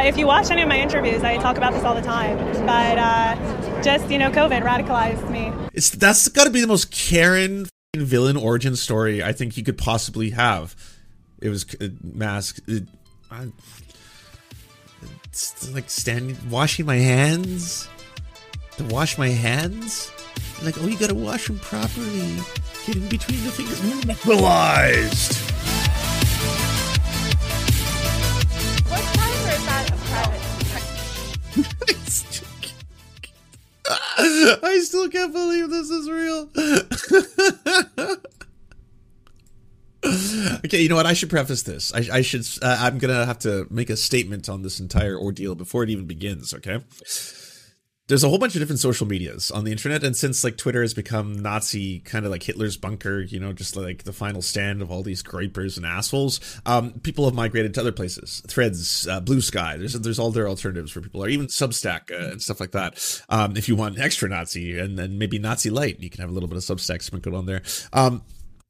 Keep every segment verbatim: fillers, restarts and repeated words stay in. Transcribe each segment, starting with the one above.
if you watch any of my interviews, I talk about this all the time. But uh, just, you know, COVID radicalized me. It's That's got to be the most Karen villain origin story I think you could possibly have. It was uh, mask. It, I, it's like standing, washing my hands. To wash my hands? Like, oh, you gotta wash them properly. Get in between the fingers. Monopolized! What time or is that a private? I still can't believe this is real. Okay, you know what? I should preface this. I, I should. Uh, I'm gonna have to make a statement on this entire ordeal before it even begins. Okay. There's a whole bunch of different social medias on the internet, and since like Twitter has become Nazi, kind of like Hitler's bunker, you know, just like the final stand of all these gripers and assholes, um, people have migrated to other places. Threads, uh, Blue Sky, there's there's all their alternatives for people, or even Substack uh, and stuff like that. Um, if you want extra Nazi and then maybe Nazi light, you can have a little bit of Substack sprinkled on there. Um,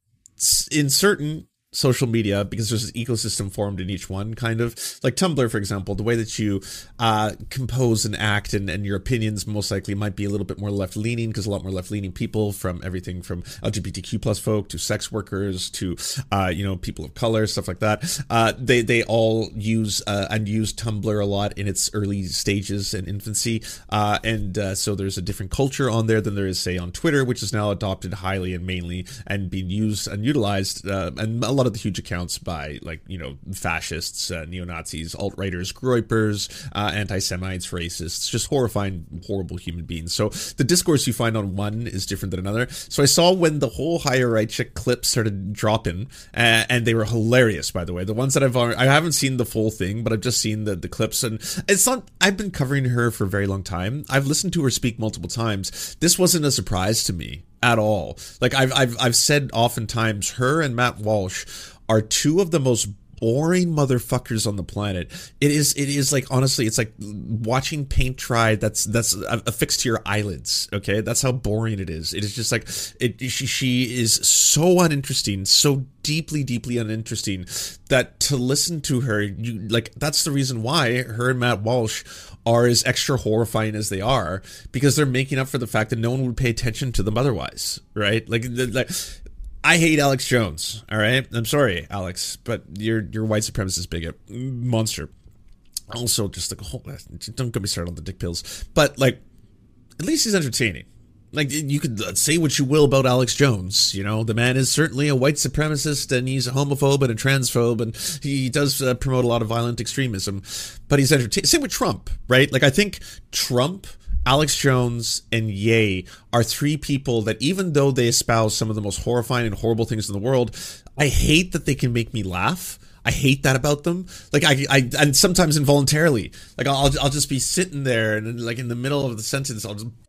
in certain social media, because there's an ecosystem formed in each one, kind of like Tumblr, for example, the way that you uh, compose and act and, and your opinions most likely might be a little bit more left-leaning, because a lot more left-leaning people, from everything from L G B T Q plus folk to sex workers to uh, you know, people of color, stuff like that. Uh, they they all use uh, and use Tumblr a lot in its early stages and infancy, uh, and uh, so there's a different culture on there than there is, say, on Twitter, which is now adopted highly and mainly and being used and utilized, uh, and a lot of the huge accounts by, like, you know, fascists, uh, neo-Nazis, alt-righters, groypers, uh, anti-Semites, racists, just horrifying, horrible human beings. So the discourse you find on one is different than another. So I saw when the whole Higher Right chick clips started dropping, uh, and they were hilarious, by the way. The ones that I've already, I haven't seen the full thing, but I've just seen the, the clips, and it's not, I've been covering her for a very long time. I've listened to her speak multiple times. This wasn't a surprise to me at all. Like I've I've I've said oftentimes, her and Matt Walsh are two of the most boring motherfuckers on the planet. It is it is like, honestly, it's like watching paint dry that's that's affixed to your eyelids. Okay, that's how boring it is. It is just like it she, she is so uninteresting, so deeply deeply uninteresting, that to listen to her, you like, that's the reason why her and Matt Walsh are as extra horrifying as they are, because they're making up for the fact that no one would pay attention to them otherwise, right? Like, like I hate Alex Jones, all right? I'm sorry, Alex, but you're you're a white supremacist bigot monster. Also, just like, oh, don't get me started on the dick pills, but like, at least he's entertaining. Like, you could say what you will about Alex Jones, you know, the man is certainly a white supremacist, and he's a homophobe and a transphobe, and he does uh, promote a lot of violent extremism, but he's entertaining. Same with Trump, right? Like, I think Trump, Alex Jones, and Ye are three people that, even though they espouse some of the most horrifying and horrible things in the world, I hate that they can make me laugh. I hate that about them. Like, I, I, and sometimes involuntarily, like, I'll, I'll just be sitting there, and like in the middle of the sentence, I'll just,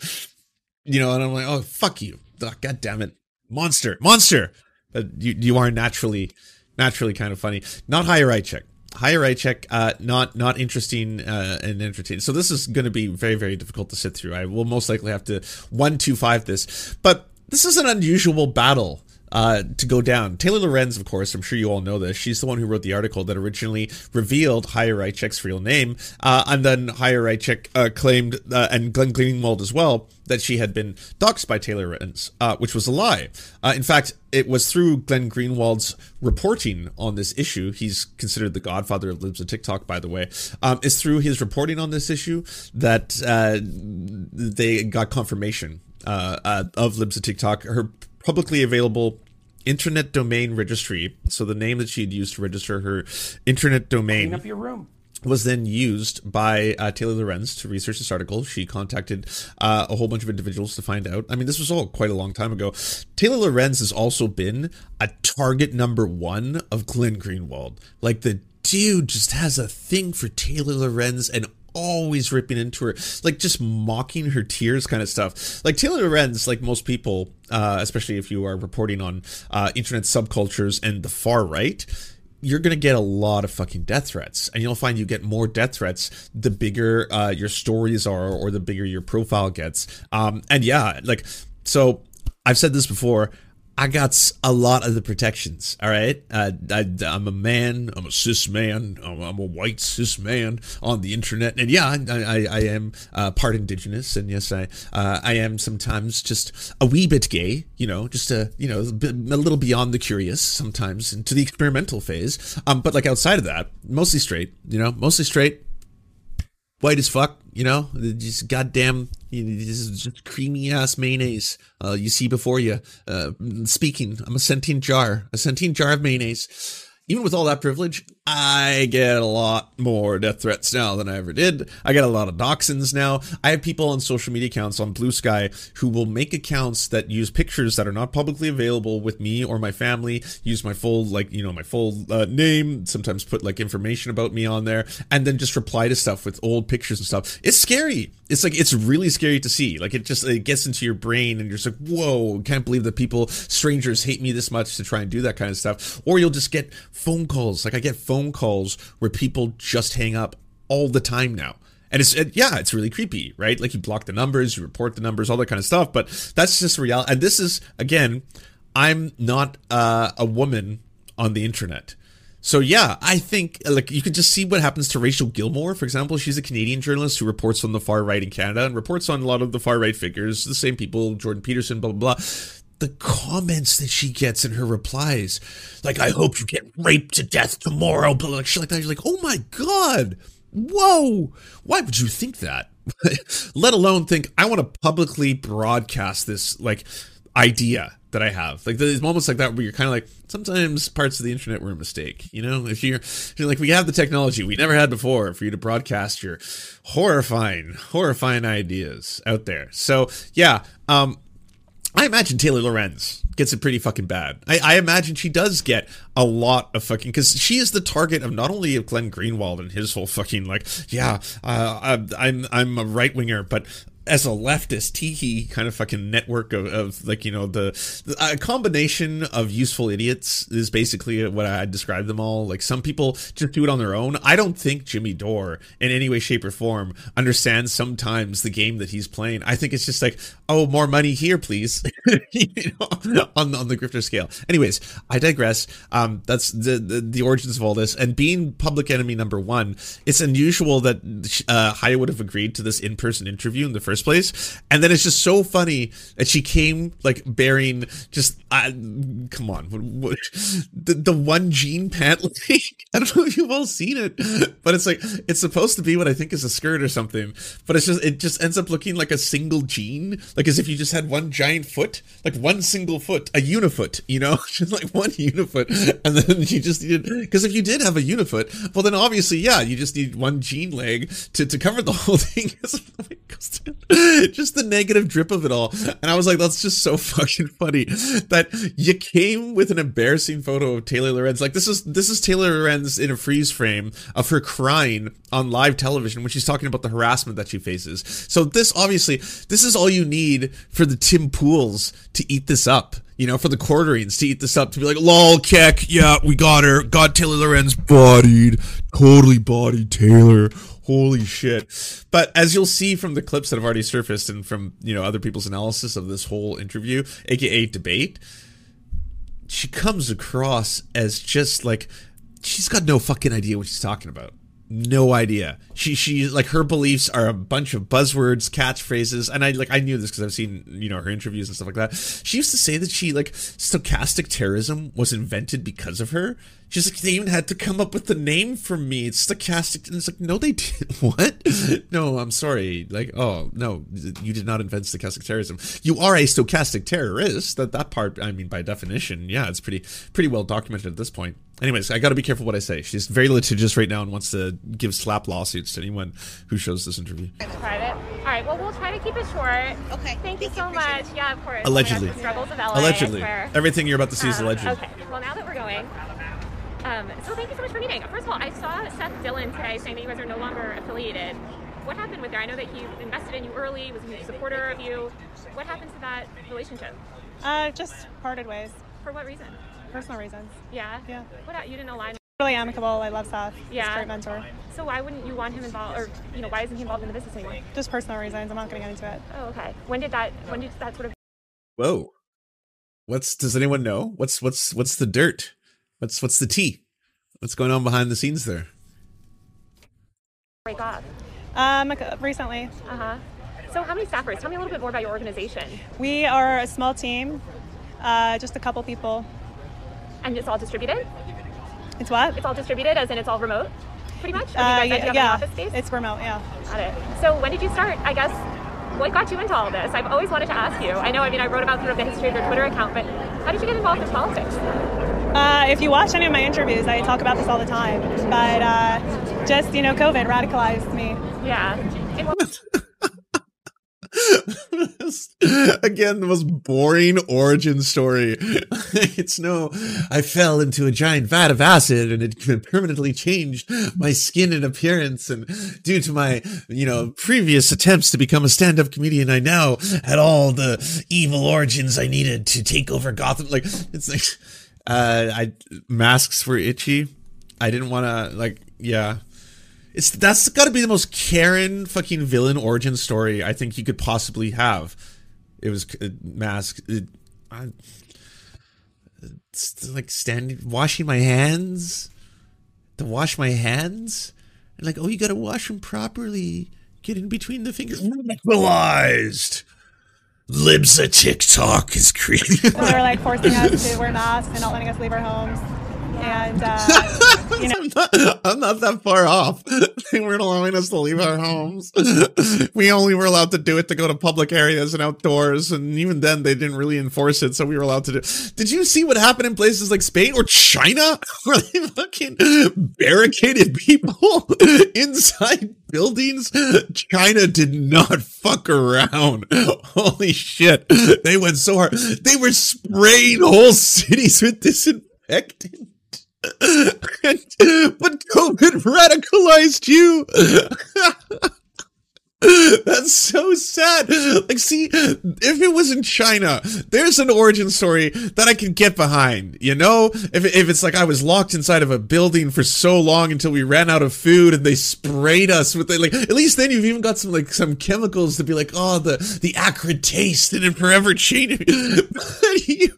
you know, and I'm like, oh, fuck you. God damn it. Monster. Monster. But you, you are naturally, naturally kind of funny. Not Higher Right chick. Higher Right chick, uh, not, not interesting, uh, and entertaining. So this is going to be very, very difficult to sit through. I will most likely have to one, two, five this, but this is an unusual battle uh, to go down. Taylor Lorenz, of course, I'm sure you all know this. She's the one who wrote the article that originally revealed Higher Right chick's real name. Uh, and then Higher Right chick, uh, claimed, uh, and Glenn Greenwald as well, that she had been doxxed by Taylor Lorenz, uh, which was a lie. Uh, in fact, it was through Glenn Greenwald's reporting on this issue. He's considered the godfather of libs of TikTok, by the way. Um, it's through his reporting on this issue that uh, they got confirmation uh, uh, of libs of TikTok. Her publicly available internet domain registry, so the name that she had used to register her internet domain, clean up your room, was then used by uh, Taylor Lorenz to research this article. She contacted uh, a whole bunch of individuals to find out. I mean, this was all quite a long time ago. Taylor Lorenz has also been a target number one of Glenn Greenwald. Like, the dude just has a thing for Taylor Lorenz and always ripping into her, like, just mocking her tears kind of stuff. Like, Taylor Lorenz, like most people, uh, especially if you are reporting on uh, internet subcultures and the far right, you're going to get a lot of fucking death threats, and you'll find you get more death threats the bigger uh, your stories are, or the bigger your profile gets. Um, and yeah, like, so I've said this before, I got s- a lot of the protections. All right, uh, I, I'm a man. I'm a cis man. I'm, I'm a white cis man on the internet, and yeah, I, I, I am uh, part indigenous, and yes, I uh, I am sometimes just a wee bit gay. You know, just a you know a, bit, a little beyond the curious sometimes into the experimental phase. Um, but like outside of that, mostly straight. You know, mostly straight. White as fuck, you know, just goddamn, you know, this is just creamy ass mayonnaise uh, you see before you. Uh, speaking, I'm a sentient jar, a sentient jar of mayonnaise. Even with all that privilege, I get a lot more death threats now than I ever did. I get a lot of doxins now. I have people on social media accounts on Blue Sky who will make accounts that use pictures that are not publicly available with me or my family, use my full, like, you know, my full uh, name, sometimes put like information about me on there, and then just reply to stuff with old pictures and stuff. It's scary. It's like, it's really scary to see. Like, it just, it gets into your brain and you're just like, whoa, can't believe that people, strangers hate me this much to try and do that kind of stuff. Or you'll just get phone calls. Like, I get phone calls where people just hang up all the time now. And it's, it, yeah, it's really creepy, right? Like, you block the numbers, you report the numbers, all that kind of stuff. But that's just reality. And this is, again, I'm not uh, a woman on the internet. So yeah, I think like you can just see what happens to Rachel Gilmore, for example. She's a Canadian journalist who reports on the far right in Canada and reports on a lot of the far right figures, the same people, Jordan Peterson, blah, blah, blah. The comments that she gets in her replies, like, I hope you get raped to death tomorrow, blah, like shit like that. You're like, oh my God, whoa, why would you think that? Let alone think, I want to publicly broadcast this, like, idea that I have. Like, there's moments like that where you're kind of like, sometimes parts of the internet were a mistake. You know, if you're, you're like, we have the technology we never had before for you to broadcast your horrifying, horrifying ideas out there. So yeah, um, I imagine Taylor Lorenz gets it pretty fucking bad. I, I imagine she does get a lot of fucking, because she is the target of not only of Glenn Greenwald and his whole fucking like, yeah, uh, I'm I'm a right winger, but as a leftist, tee-hee kind of fucking network of, of like, you know, the, the a combination of useful idiots is basically what I describe them all. Like, some people just do it on their own. I don't think Jimmy Dore in any way, shape, or form understands sometimes the game that he's playing. I think it's just like, oh, more money here, please. You know, on, on the grifter scale. Anyways, I digress. Um, that's the, the the origins of all this. And being public enemy number one, it's unusual that uh, Haya would have agreed to this in-person interview in the first place, and then it's just so funny that she came like bearing just uh, come on, what, what, the the one jean pant leak. I don't know if you've all seen it, but it's like, it's supposed to be what I think is a skirt or something, but it's just, it just ends up looking like a single jean, like as if you just had one giant foot, like one single foot, a unifoot, you know, just like one unifoot, and then you just needed, because if you did have a unifoot, well then obviously, yeah, you just need one jean leg to to cover the whole thing. Just the negative drip of it all. And I was like, that's just so fucking funny that you came with an embarrassing photo of Taylor Lorenz. Like, this is this is Taylor Lorenz in a freeze frame of her crying on live television when she's talking about the harassment that she faces. So this, obviously, this is all you need for the Tim Pools to eat this up. You know, for the Quarterings to eat this up, to be like, lol, Keck, yeah, we got her. Got Taylor Lorenz bodied. Totally bodied Taylor. Holy shit. But as you'll see from the clips that have already surfaced and from, you know, other people's analysis of this whole interview, aka debate, she comes across as just like, she's got no fucking idea what she's talking about. No idea. She she like, her beliefs are a bunch of buzzwords, catchphrases, and I like I knew this because I've seen, you know, her interviews and stuff like that. She used to say that she like stochastic terrorism was invented because of her. She's like, they even had to come up with the name for me. It's stochastic, and it's like, no, they didn't. What? No, I'm sorry. Like, oh no, you did not invent stochastic terrorism. You are a stochastic terrorist. That that part, I mean, by definition, yeah, it's pretty pretty well documented at this point. Anyways, I got to be careful what I say. She's very litigious right now and wants to give slap lawsuits to anyone who shows this interview. It's private. All right. Well, we'll try to keep it short. Okay. Thank you Thank so you, much. it. Yeah, of course. Allegedly. The struggles of L A. Allegedly. Where, Everything you're about to see um, is alleged. Okay. Well, now that we're going, um, so thank you so much for meeting. First of all, I saw Seth Dillon today saying that you guys are no longer affiliated. What happened with there? I know that he invested in you early, was a huge supporter of you. What happened to that relationship? Uh, just parted ways. For what reason? Personal reasons. Yeah. Yeah. What? You didn't align. Really amicable. I love Seth. Yeah. He's a great mentor. So why wouldn't you want him involved, or you know, why isn't he involved in the business anymore? Just personal reasons. I'm not going to get into it. Oh, okay. When did that? When did that sort of? Whoa. What's does anyone know? What's what's what's the dirt? What's what's the tea? What's going on behind the scenes there? Break off. Um, recently. Uh huh. So how many staffers? Tell me a little bit more about your organization. We are a small team, uh, just a couple people. And it's all distributed? It's what? It's all distributed, as in it's all remote, pretty much? Or do you Uh, guys yeah, actually have yeah. an office space? It's remote, yeah. Got it. So when did you start? I guess, what got you into all this? I've always wanted to ask you. I know, I mean, I wrote about sort of the history of your Twitter account, but how did you get involved in politics? Uh, if you watch any of my interviews, I talk about this all the time. But uh, just, you know, COVID radicalized me. Yeah. In what- Again, the most boring origin story. It's no, I fell into a giant vat of acid and it permanently changed my skin and appearance. And due to my, you know, previous attempts to become a stand-up comedian, I now had all the evil origins I needed to take over Gotham. Like, it's like, uh, I, masks were itchy. I didn't want to, like, yeah. It's that's got to be the most Karen fucking villain origin story I think you could possibly have. It was uh, mask. It, I, it's like standing, washing my hands. To wash my hands, and like, oh, you got to wash them properly. Get in between the fingers. Radicalized. Libs of TikTok is creating. So they were like forcing us to wear masks and not letting us leave our homes. And, uh, you know. I'm not, I'm not that far off. They weren't allowing us to leave our homes. We only were allowed to do it to go to public areas and outdoors. And even then, they didn't really enforce it. So we were allowed to do. Did you see what happened in places like Spain or China? Where they fucking barricaded people inside buildings? China did not fuck around. Holy shit. They went so hard. They were spraying whole cities with disinfectant. But COVID radicalized you. That's so sad. Like, see, if it was in China, there's an origin story that I can get behind, you know? If, if it's like I was locked inside of a building for so long until we ran out of food and they sprayed us with it, like, at least then you've even got some, like, some chemicals to be like, oh, the, the acrid taste and it forever changed. But you,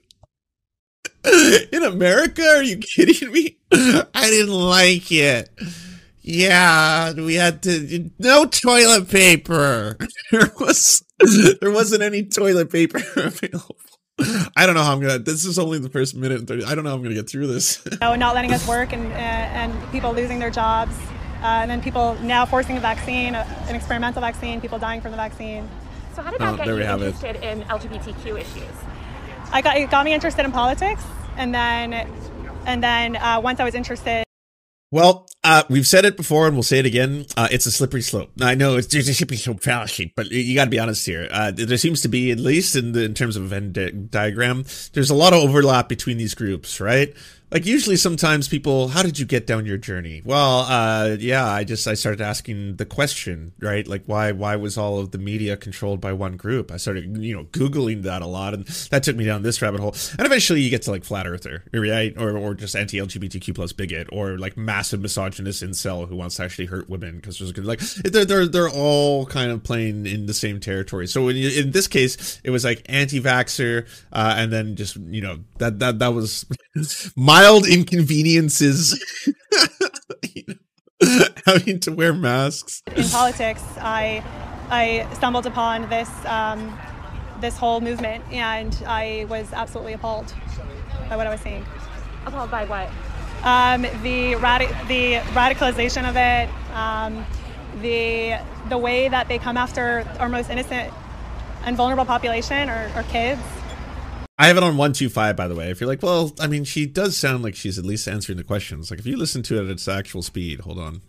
in America, are you kidding me? I didn't like it. Yeah, we had to, no toilet paper. There was, there wasn't any toilet paper available. I don't know how I'm gonna, this is only the first minute and thirty, I don't know how I'm gonna get through this. know, not letting us work and, uh, and people losing their jobs. Uh, and then people now forcing a vaccine, uh, an experimental vaccine, people dying from the vaccine. So how did that Oh, get there you we have it. interested in L G B T Q issues? I got, it got me interested in politics. And then, and then uh, once I was interested. Well, uh, we've said it before and we'll say it again. Uh, it's a slippery slope. I know it's there's a slippery slope fallacy, but you got to be honest here. Uh, there seems to be, at least in the in terms of a Venn di- diagram, there's a lot of overlap between these groups, right? Like usually sometimes people, how did you get down your journey? Well, uh, yeah, I just, I started asking the question, right? Like why, why was all of the media controlled by one group? I started, you know, Googling that a lot and that took me down this rabbit hole. And eventually you get to like flat earther, right? Or, or just anti-L G B T Q plus bigot or like massive misogynist incel who wants to actually hurt women because there's like, they're, they're, they're all kind of playing in the same territory. So in, in this case, it was like anti-vaxxer, uh, and then just, you know, that, that, that was my mild inconveniences. You know, having to wear masks. In politics, I I stumbled upon this um, this whole movement, and I was absolutely appalled by what I was seeing. Appalled by what? Um, the radi- the radicalization of it, um, the the way that they come after our most innocent and vulnerable population, or, or kids. I have it on one two five, by the way. If you're like, well, I mean, she does sound like she's at least answering the questions. Like, if you listen to it at its actual speed, hold on.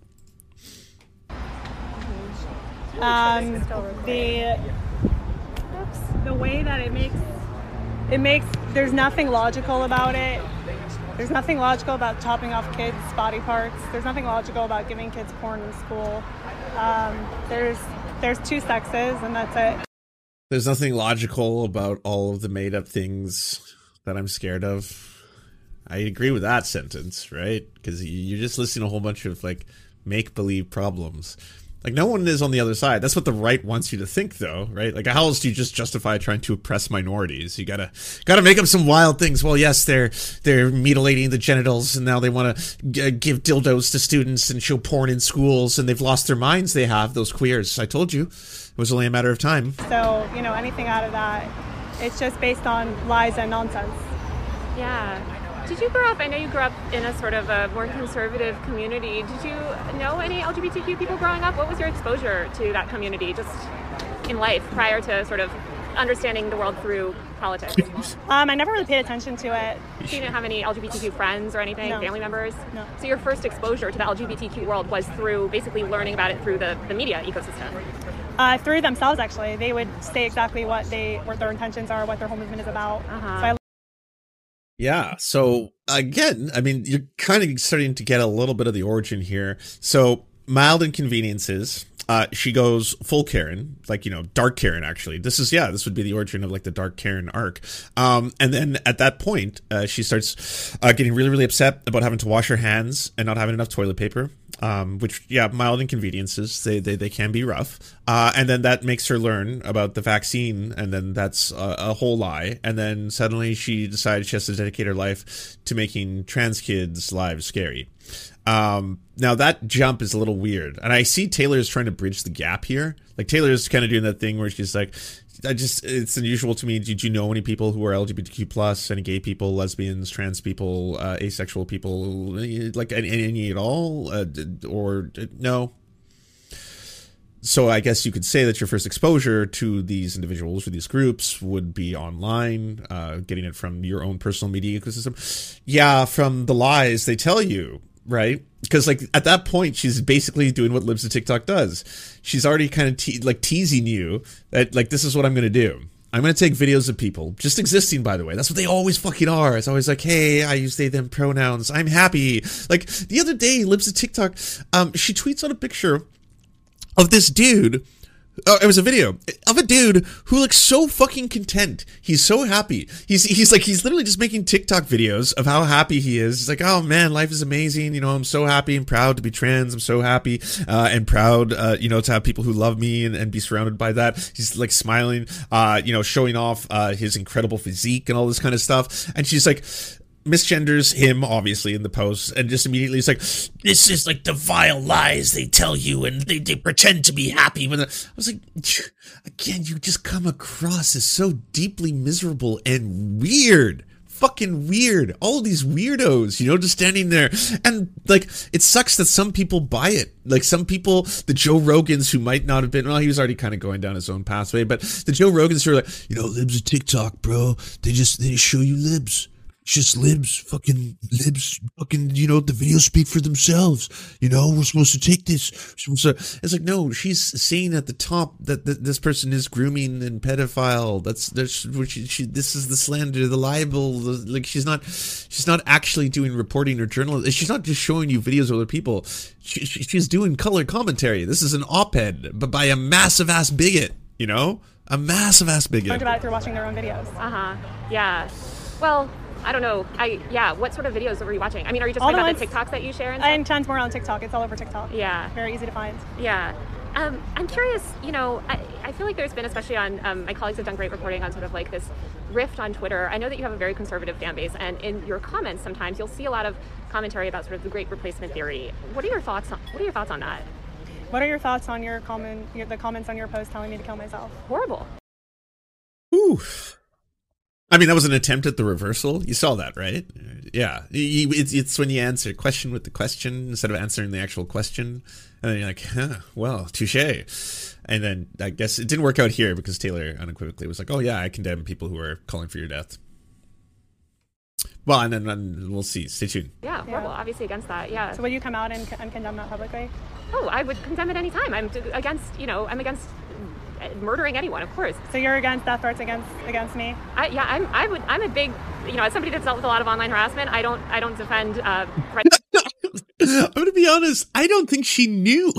Um, the the way that it makes it makes there's nothing logical about it. There's nothing logical about chopping off kids' body parts. There's nothing logical about giving kids porn in school. Um, there's there's two sexes, and that's it. There's nothing logical about all of the made up things that I'm scared of. I agree with that sentence, right? Because you're just listing a whole bunch of like make believe problems. Like, no one is on the other side. That's what the right wants you to think, though, right? Like, how else do you just justify trying to oppress minorities? You gotta gotta make up some wild things. Well, yes, they're they're mutilating the genitals, and now they want to g- give dildos to students and show porn in schools, and they've lost their minds. They have, those queers. I told you, it was only a matter of time. So, you know, anything out of that, it's just based on lies and nonsense. Yeah. Did you grow up, I know you grew up in a sort of a more conservative community. Did you know any L G B T Q people growing up? What was your exposure to that community just in life prior to sort of understanding the world through politics? Um, I never really paid attention to it. So you didn't have any L G B T Q friends or anything, No. family members? No. So your first exposure to the L G B T Q world was through basically learning about it through the, the media ecosystem? Uh, through themselves, actually. They would say exactly what they what their intentions are, what their whole movement is about. Uh-huh. So I Yeah. So again, I mean, you're kind of starting to get a little bit of the origin here. So mild inconveniences. Uh, she goes full Karen, like, you know, dark Karen, actually. This is, yeah, this would be the origin of like the dark Karen arc. Um, and then at that point, uh, she starts uh, getting really, really upset about having to wash her hands and not having enough toilet paper. Um, which, yeah, mild inconveniences, they, they, they can be rough. Uh, and then that makes her learn about the vaccine, and then that's a, a whole lie. And then suddenly she decides she has to dedicate her life to making trans kids' lives scary. Um, now that jump is a little weird. And I see Taylor's trying to bridge the gap here. Like, Taylor's kind of doing that thing where she's like, I just, it's unusual to me. Did you know any people who are L G B T Q plus, any gay people, lesbians, trans people, uh, asexual people, like any, any at all? Uh, or no? So I guess you could say that your first exposure to these individuals or these groups would be online, uh, getting it from your own personal media ecosystem. Yeah, from the lies they tell you. Right? Because, like, at that point, she's basically doing what Libs of TikTok does. She's already kind of te- like teasing you that, like, this is what I'm going to do. I'm going to take videos of people just existing, by the way. That's what they always fucking are. It's always like, hey, I use they, them pronouns. I'm happy. Like, the other day, Libs of TikTok, um, she tweets out a picture of this dude. Oh, it was a video of a dude who looks so fucking content. He's so happy. He's he's like he's literally just making TikTok videos of how happy he is. He's like, oh man, life is amazing. You know, I'm so happy and proud to be trans. I'm so happy uh, and proud, uh, you know, to have people who love me and, and be surrounded by that. He's like smiling, uh, you know, showing off uh, his incredible physique and all this kind of stuff. And she's like, misgenders him, obviously, in the post, and just immediately it's like, this is like the vile lies they tell you, and they, they pretend to be happy. When I was like, again, you just come across as so deeply miserable and weird. Fucking weird. All these weirdos, you know, just standing there. And, like, it sucks that some people buy it. Like, some people, the Joe Rogans who might not have been, well, he was already kind of going down his own pathway, but the Joe Rogans who are like, you know, libs of TikTok, bro. They just, they just show you libs. It's just libs, fucking libs, fucking, you know, the videos speak for themselves. You know, we're supposed to take this. So it's like, no, she's saying at the top that, that this person is grooming and pedophile. That's, that's what she, she, this is the slander, the libel. The, like, she's not, she's not actually doing reporting or journalism. She's not just showing you videos of other people. She, she, she's doing color commentary. This is an op-ed, but by a massive ass bigot, you know? A massive ass bigot. learned about it through watching their own videos. Uh-huh. Yeah. Well, I don't know. I yeah. What sort of videos were you watching? I mean, are you just All talking the about the ones- TikToks that you share and stuff? And tons more on TikTok. It's all over TikTok. Yeah. Very easy to find. Yeah. Um, I'm curious, you know, I, I feel like there's been, especially on, um, my colleagues have done great reporting on sort of like this rift on Twitter. I know that you have a very conservative fan base, and in your comments sometimes you'll see a lot of commentary about sort of the great replacement theory. What are your thoughts on, what are your thoughts on that? What are your thoughts on your comment, your, the comments on your post telling me to kill myself? Horrible. Ooh. I mean, that was an attempt at the reversal. You saw that, right? Yeah. It's, it's when you answer a question with the question instead of answering the actual question. And then you're like, huh, well, touche. And then I guess it didn't work out here because Taylor unequivocally was like, oh, yeah, I condemn people who are calling for your death. Well, and then and we'll see. Stay tuned. Yeah, horrible. Yeah. Obviously against that. Yeah. So will you come out and, and condemn that publicly? Oh, I would condemn it anytime. I'm against, you know, I'm against murdering anyone, of course. So you're against death threats against against me? I, yeah, I'm. I would. I'm a big, you know, as somebody that's dealt with a lot of online harassment. I don't. I don't defend. Uh, right- I'm gonna be honest. I don't think she knew.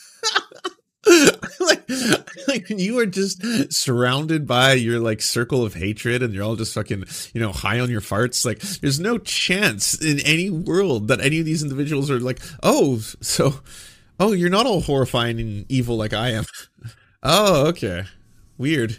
like, like when you are just surrounded by your like circle of hatred, and you're all just fucking, you know, high on your farts. Like, there's no chance in any world that any of these individuals are like, oh, so. Oh, you're not all horrifying and evil like I am. Oh, okay. Weird.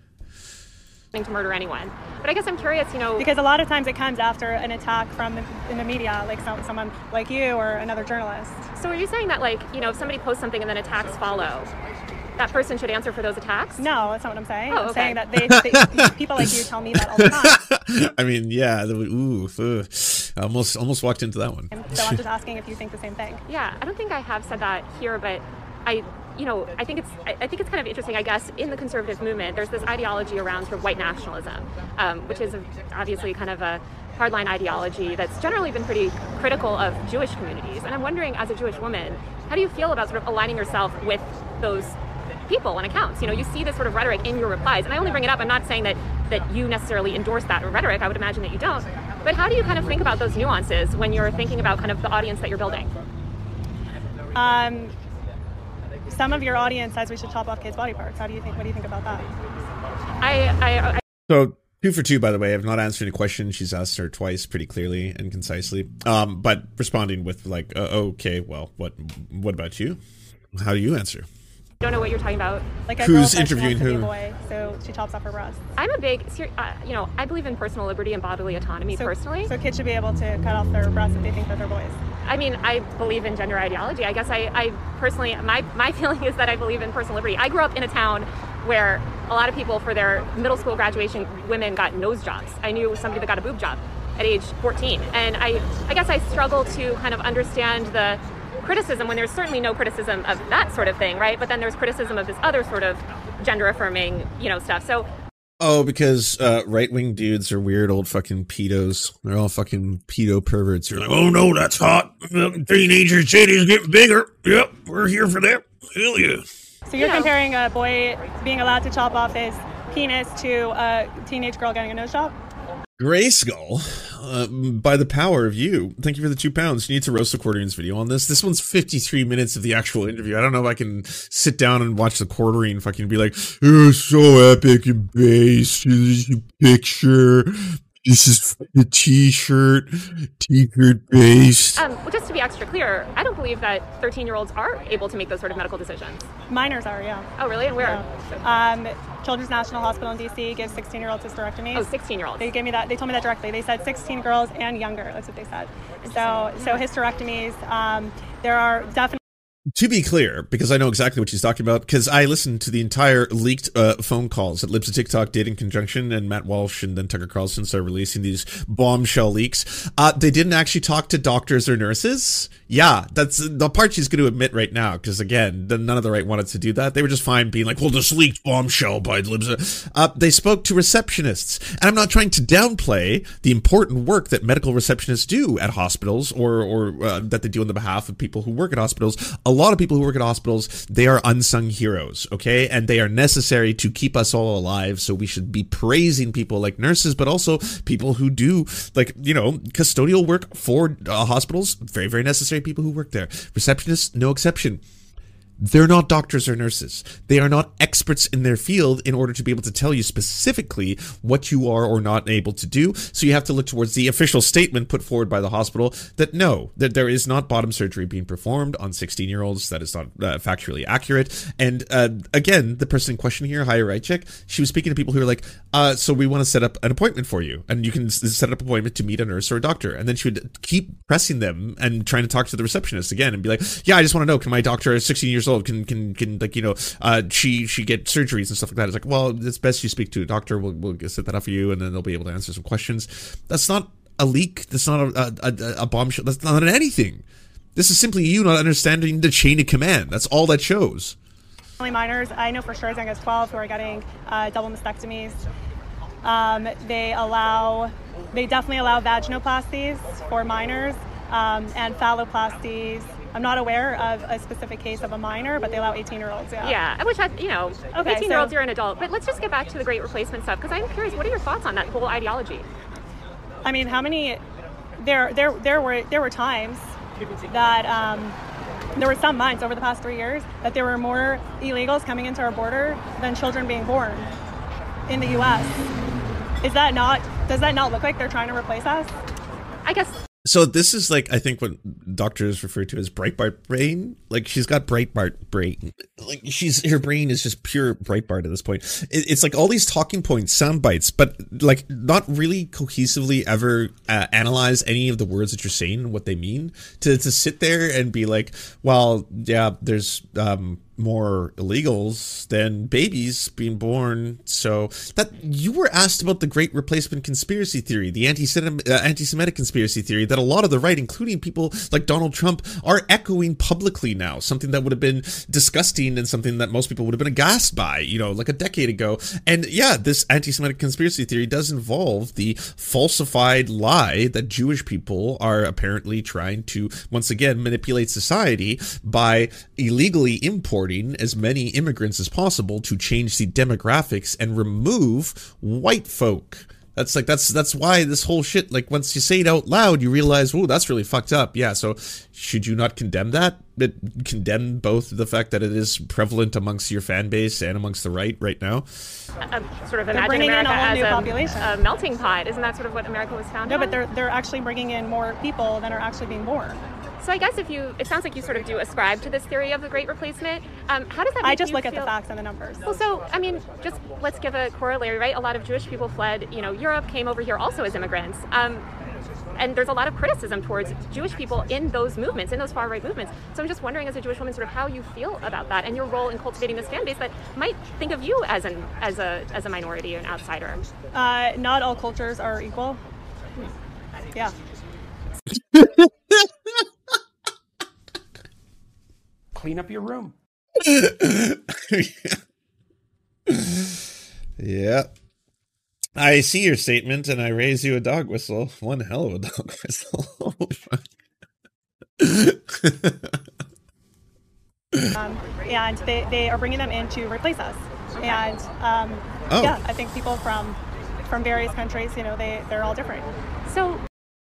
To murder anyone. But I guess I'm curious, you know... Because a lot of times it comes after an attack from the, in the media, like some, someone like you or another journalist. So are you saying that, like, you know, if somebody posts something and then attacks follow, that person should answer for those attacks? No, that's not what I'm saying. Oh, okay. I'm saying that they, they people like you tell me that all the time. I mean, yeah. The, ooh, ooh, almost, almost walked into that one. So I'm just asking if you think the same thing. Yeah, I don't think I have said that here, but I... You know, I think it's I think it's kind of interesting. I guess in the conservative movement, there's this ideology around sort of white nationalism, um, which is obviously kind of a hardline ideology that's generally been pretty critical of Jewish communities. And I'm wondering, as a Jewish woman, how do you feel about sort of aligning yourself with those people and accounts? You know, you see this sort of rhetoric in your replies, and I only bring it up. I'm not saying that that you necessarily endorse that rhetoric. I would imagine that you don't. But how do you kind of think about those nuances when you're thinking about kind of the audience that you're building? Um. Some of your audience says we should chop off kids' body parts. How do you think? What do you think about that? I, I, I So two for two, by the way. I've not answered any question. She's asked her twice, pretty clearly and concisely. Um, but responding with like, uh, okay, well, what, what about you? How do you answer? I don't know what you're talking about. Like a Who's girl says she interviewing wants to be who? a boy, so she chops off her breasts. I'm a big, uh, you know, I believe in personal liberty and bodily autonomy So, personally. so kids should be able to cut off their breasts if they think that they're boys. I mean, I believe in gender ideology. I guess I, I personally, my, my feeling is that I believe in personal liberty. I grew up in a town where a lot of people for their middle school graduation, women got nose jobs. I knew somebody that got a boob job at age fourteen. And I, I guess I struggle to kind of understand the criticism when there's certainly no criticism of that sort of thing, right? But then there's criticism of this other sort of gender affirming, you know, stuff. So Oh, because uh, right-wing dudes are weird old fucking pedos. They're all fucking pedo perverts. You're like, oh no, that's hot. Teenager titties getting bigger. Yep, we're here for that. Hell yeah. So you're Yeah. comparing a boy being allowed to chop off his penis to a teenage girl getting a nose job? Grayskull, uh, by the power of you, thank you for the two pounds. You need to roast the Quarterines video on this. This one's fifty-three minutes of the actual interview. I don't know if I can sit down and watch the Quarterine fucking be like, oh, so epic and based. This is a picture. This is a t-shirt, t-shirt based. um, well, just to be extra clear, I don't believe that thirteen-year-olds are able to make those sort of medical decisions. Minors are, yeah. Oh, really? And where? Yeah. Um, Children's National Hospital in D C gives sixteen-year-olds hysterectomies. Oh, sixteen-year-olds. They gave me that. They told me that directly. They said sixteen girls and younger. That's what they said. So, so hysterectomies. Um, there are definitely. To be clear, because I know exactly what she's talking about, because I listened to the entire leaked uh, phone calls that Libs of TikTok did in conjunction, and Matt Walsh and then Tucker Carlson started releasing these bombshell leaks. Uh, they didn't actually talk to doctors or nurses. Yeah, that's the part she's going to admit right now, because again, the, none of the right wanted to do that. They were just fine being like, well, this leaked bombshell by Libs. Uh, they spoke to receptionists, and I'm not trying to downplay the important work that medical receptionists do at hospitals, or, or uh, that they do on the behalf of people who work at hospitals. A lot of people who work at hospitals, they are unsung heroes, okay? And they are necessary to keep us all alive, so we should be praising people like nurses, but also people who do, like, you know, custodial work for uh, hospitals. Very, very necessary people who work there. Receptionists, no exception. They're not doctors or nurses. They are not experts in their field in order to be able to tell you specifically what you are or not able to do. So you have to look towards the official statement put forward by the hospital that no, that there is not bottom surgery being performed on sixteen-year-olds. That is not uh, factually accurate. And uh, again, the person in question here, Haya Raichik, she was speaking to people who are like, uh, so we want to set up an appointment for you. And you can s- set up an appointment to meet a nurse or a doctor. And then she would keep pressing them and trying to talk to the receptionist again and be like, yeah, I just want to know, can my doctor is sixteen years old? Can, can, can, like, you know, uh, she, she get surgeries and stuff like that. It's like, well, it's best you speak to a doctor. We'll, we'll set that up for you, and then they'll be able to answer some questions. That's not a leak. That's not a, a, a bombshell. That's not anything. This is simply you not understanding the chain of command. That's all that shows. Only minors. I know for sure as young as twelve who are getting uh, double mastectomies. Um, they allow, they definitely allow vaginoplasties for minors um, and phalloplasties. I'm not aware of a specific case of a minor, but they allow eighteen-year-olds. Yeah. Yeah, which I, you know, Okay, eighteen-year-olds, so- you're an adult. But let's just get back to the great replacement stuff, because I'm curious, what are your thoughts on that whole ideology? I mean, how many? There, there, there were there were times that um, there were some months over the past three years that there were more illegals coming into our border than children being born in the U S. Is that not? Does that not look like they're trying to replace us? I guess So this is like, I think what doctors refer to as Breitbart brain. Like she's got Breitbart brain. Like she's, her brain is just pure Breitbart at this point. It, it's like all these talking points, sound bites, but like not really cohesively ever uh, analyze any of the words that you're saying and what they mean. To to sit there and be like, well, yeah, there's um more illegals than babies being born. So that you were asked about the Great Replacement conspiracy theory, the anti-Semitic, uh, anti-Semitic conspiracy theory that a lot of the right, including people like Donald Trump, are echoing publicly now. Something that would have been disgusting and something that most people would have been aghast by, you know, like a decade ago. And yeah, this anti-Semitic conspiracy theory does involve the falsified lie that Jewish people are apparently trying to, once again, manipulate society by illegally importing as many immigrants as possible to change the demographics and remove white folk. That's like, that's, that's why this whole shit, like once you say it out loud, you realize, oh, that's really fucked up. Yeah. So should you not condemn that? It, condemn both the fact that it is prevalent amongst your fan base and amongst the right right now? Uh, sort of imagine America as a, a melting pot. Isn't that sort of what America was founded No, on? but they're, they're actually bringing in more people than are actually being born. So I guess if you, it sounds like you sort of do ascribe to this theory of the Great Replacement. Um, how does that make I just you look feel? at the facts and the numbers. Well, so, I mean, just let's give a corollary, right? A lot of Jewish people fled, you know, Europe, came over here also as immigrants. Um, and there's a lot of criticism towards Jewish people in those movements, in those far-right movements. So I'm just wondering, as a Jewish woman, sort of how you feel about that and your role in cultivating this fan base that might think of you as an as a as a minority, an outsider. Uh, not all cultures are equal. Yeah. Clean up your room. Yeah. I see your statement and I raise you a dog whistle. One hell of a dog whistle. Holy fuck. um, and they, they are bringing them in to replace us. And um, oh. yeah, I think people from from various countries, you know, they, they're all different. So,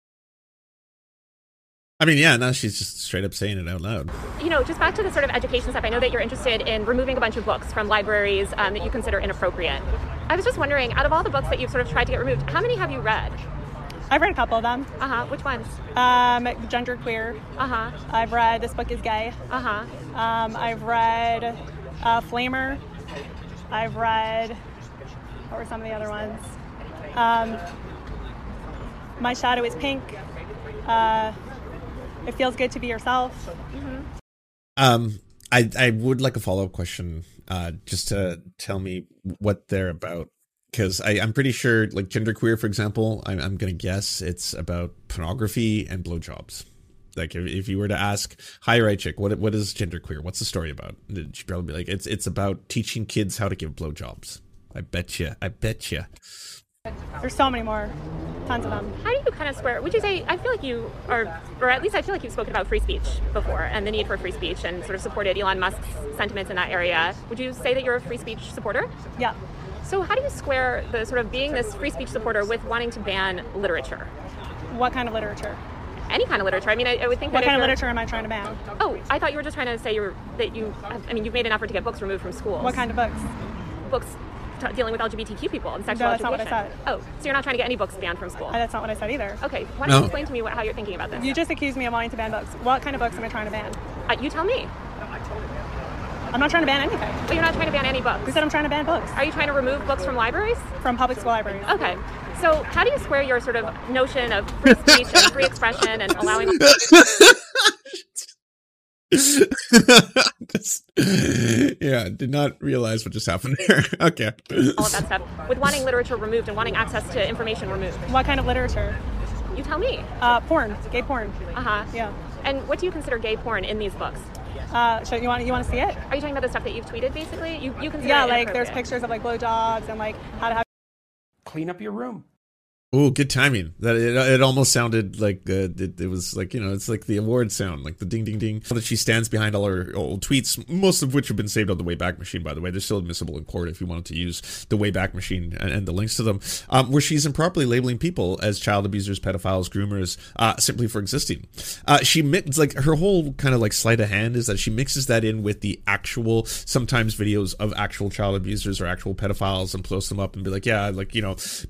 I mean, yeah, now she's just straight up saying it out loud. You know, just back to the sort of education stuff, I know that you're interested in removing a bunch of books from libraries um, that you consider inappropriate. I was just wondering, out of all the books that you've sort of tried to get removed, how many have you read? I've read a couple of them. Uh-huh. Which ones? Um, Gender Queer. Uh-huh. I've read This Book is Gay. Uh-huh. Um, I've read uh, Flamer. I've read, what were some of the other ones? Um, My Shadow is Pink. Uh, It Feels Good to Be Yourself. Mm-hmm. Um, I I would like a follow-up question, uh, just to tell me what they're about. Because I'm pretty sure, like Genderqueer, for example, I'm, I'm going to guess it's about pornography and blowjobs. Like, if, if you were to ask, hi, right chick, what what is Genderqueer? What's the story about? She'd probably be like, it's it's about teaching kids how to give blowjobs. I bet you. I bet you. There's so many more. Tons of them. How do you kind of square, would you say, I feel like you are, or at least I feel like you've spoken about free speech before and the need for free speech and sort of supported Elon Musk's sentiments in that area. Would you say that you're a free speech supporter? Yeah. So how do you square the sort of being this free speech supporter with wanting to ban literature? What kind of literature? Any kind of literature. I mean, I, I would think What that kind of you're- literature am I trying to ban? Oh, I thought you were just trying to say you're, that you, I mean, you've made an effort to get books removed from schools. What kind of books? Books t- dealing with L G B T Q people and sexual No, that's not education. what I said. Oh, so you're not trying to get any books banned from school? Uh, that's not what I said either. Okay, why don't you No. explain to me what, how you're thinking about this? You just accused me of wanting to ban books. What kind of books am I trying to ban? Uh, you tell me. I'm not trying to ban anything. But you're not trying to ban any books. Who said I'm trying to ban books? Are you trying to remove books from libraries? From public school libraries. Okay. So how do you square your sort of notion of free speech and free expression and allowing... This- yeah, did not realize what just happened there. Okay. all of that stuff, with wanting literature removed and wanting access to information removed? What kind of literature? You tell me. Uh, porn. Gay porn. Uh-huh. Yeah. And what do you consider gay porn in these books? Uh, so you want you want to see it? Are you talking about the stuff that you've tweeted, basically? You, you consider Yeah, it like there's inappropriate. pictures of like blowjobs and like how to have. Clean up your room. Oh, good timing. That it, it almost sounded like uh, it, it was like, you know, it's like the award sound, like the ding, ding, ding. That she stands behind all her old tweets, most of which have been saved on the Wayback Machine, by the way. They're still admissible in court if you wanted to use the Wayback Machine and, and the links to them, um, where she's improperly labeling people as child abusers, pedophiles, groomers, uh, simply for existing. Uh, she mix, like her whole kind of like sleight of hand is that she mixes that in with the actual, sometimes videos of actual child abusers or actual pedophiles and posts them up and be like, yeah, like, you know, because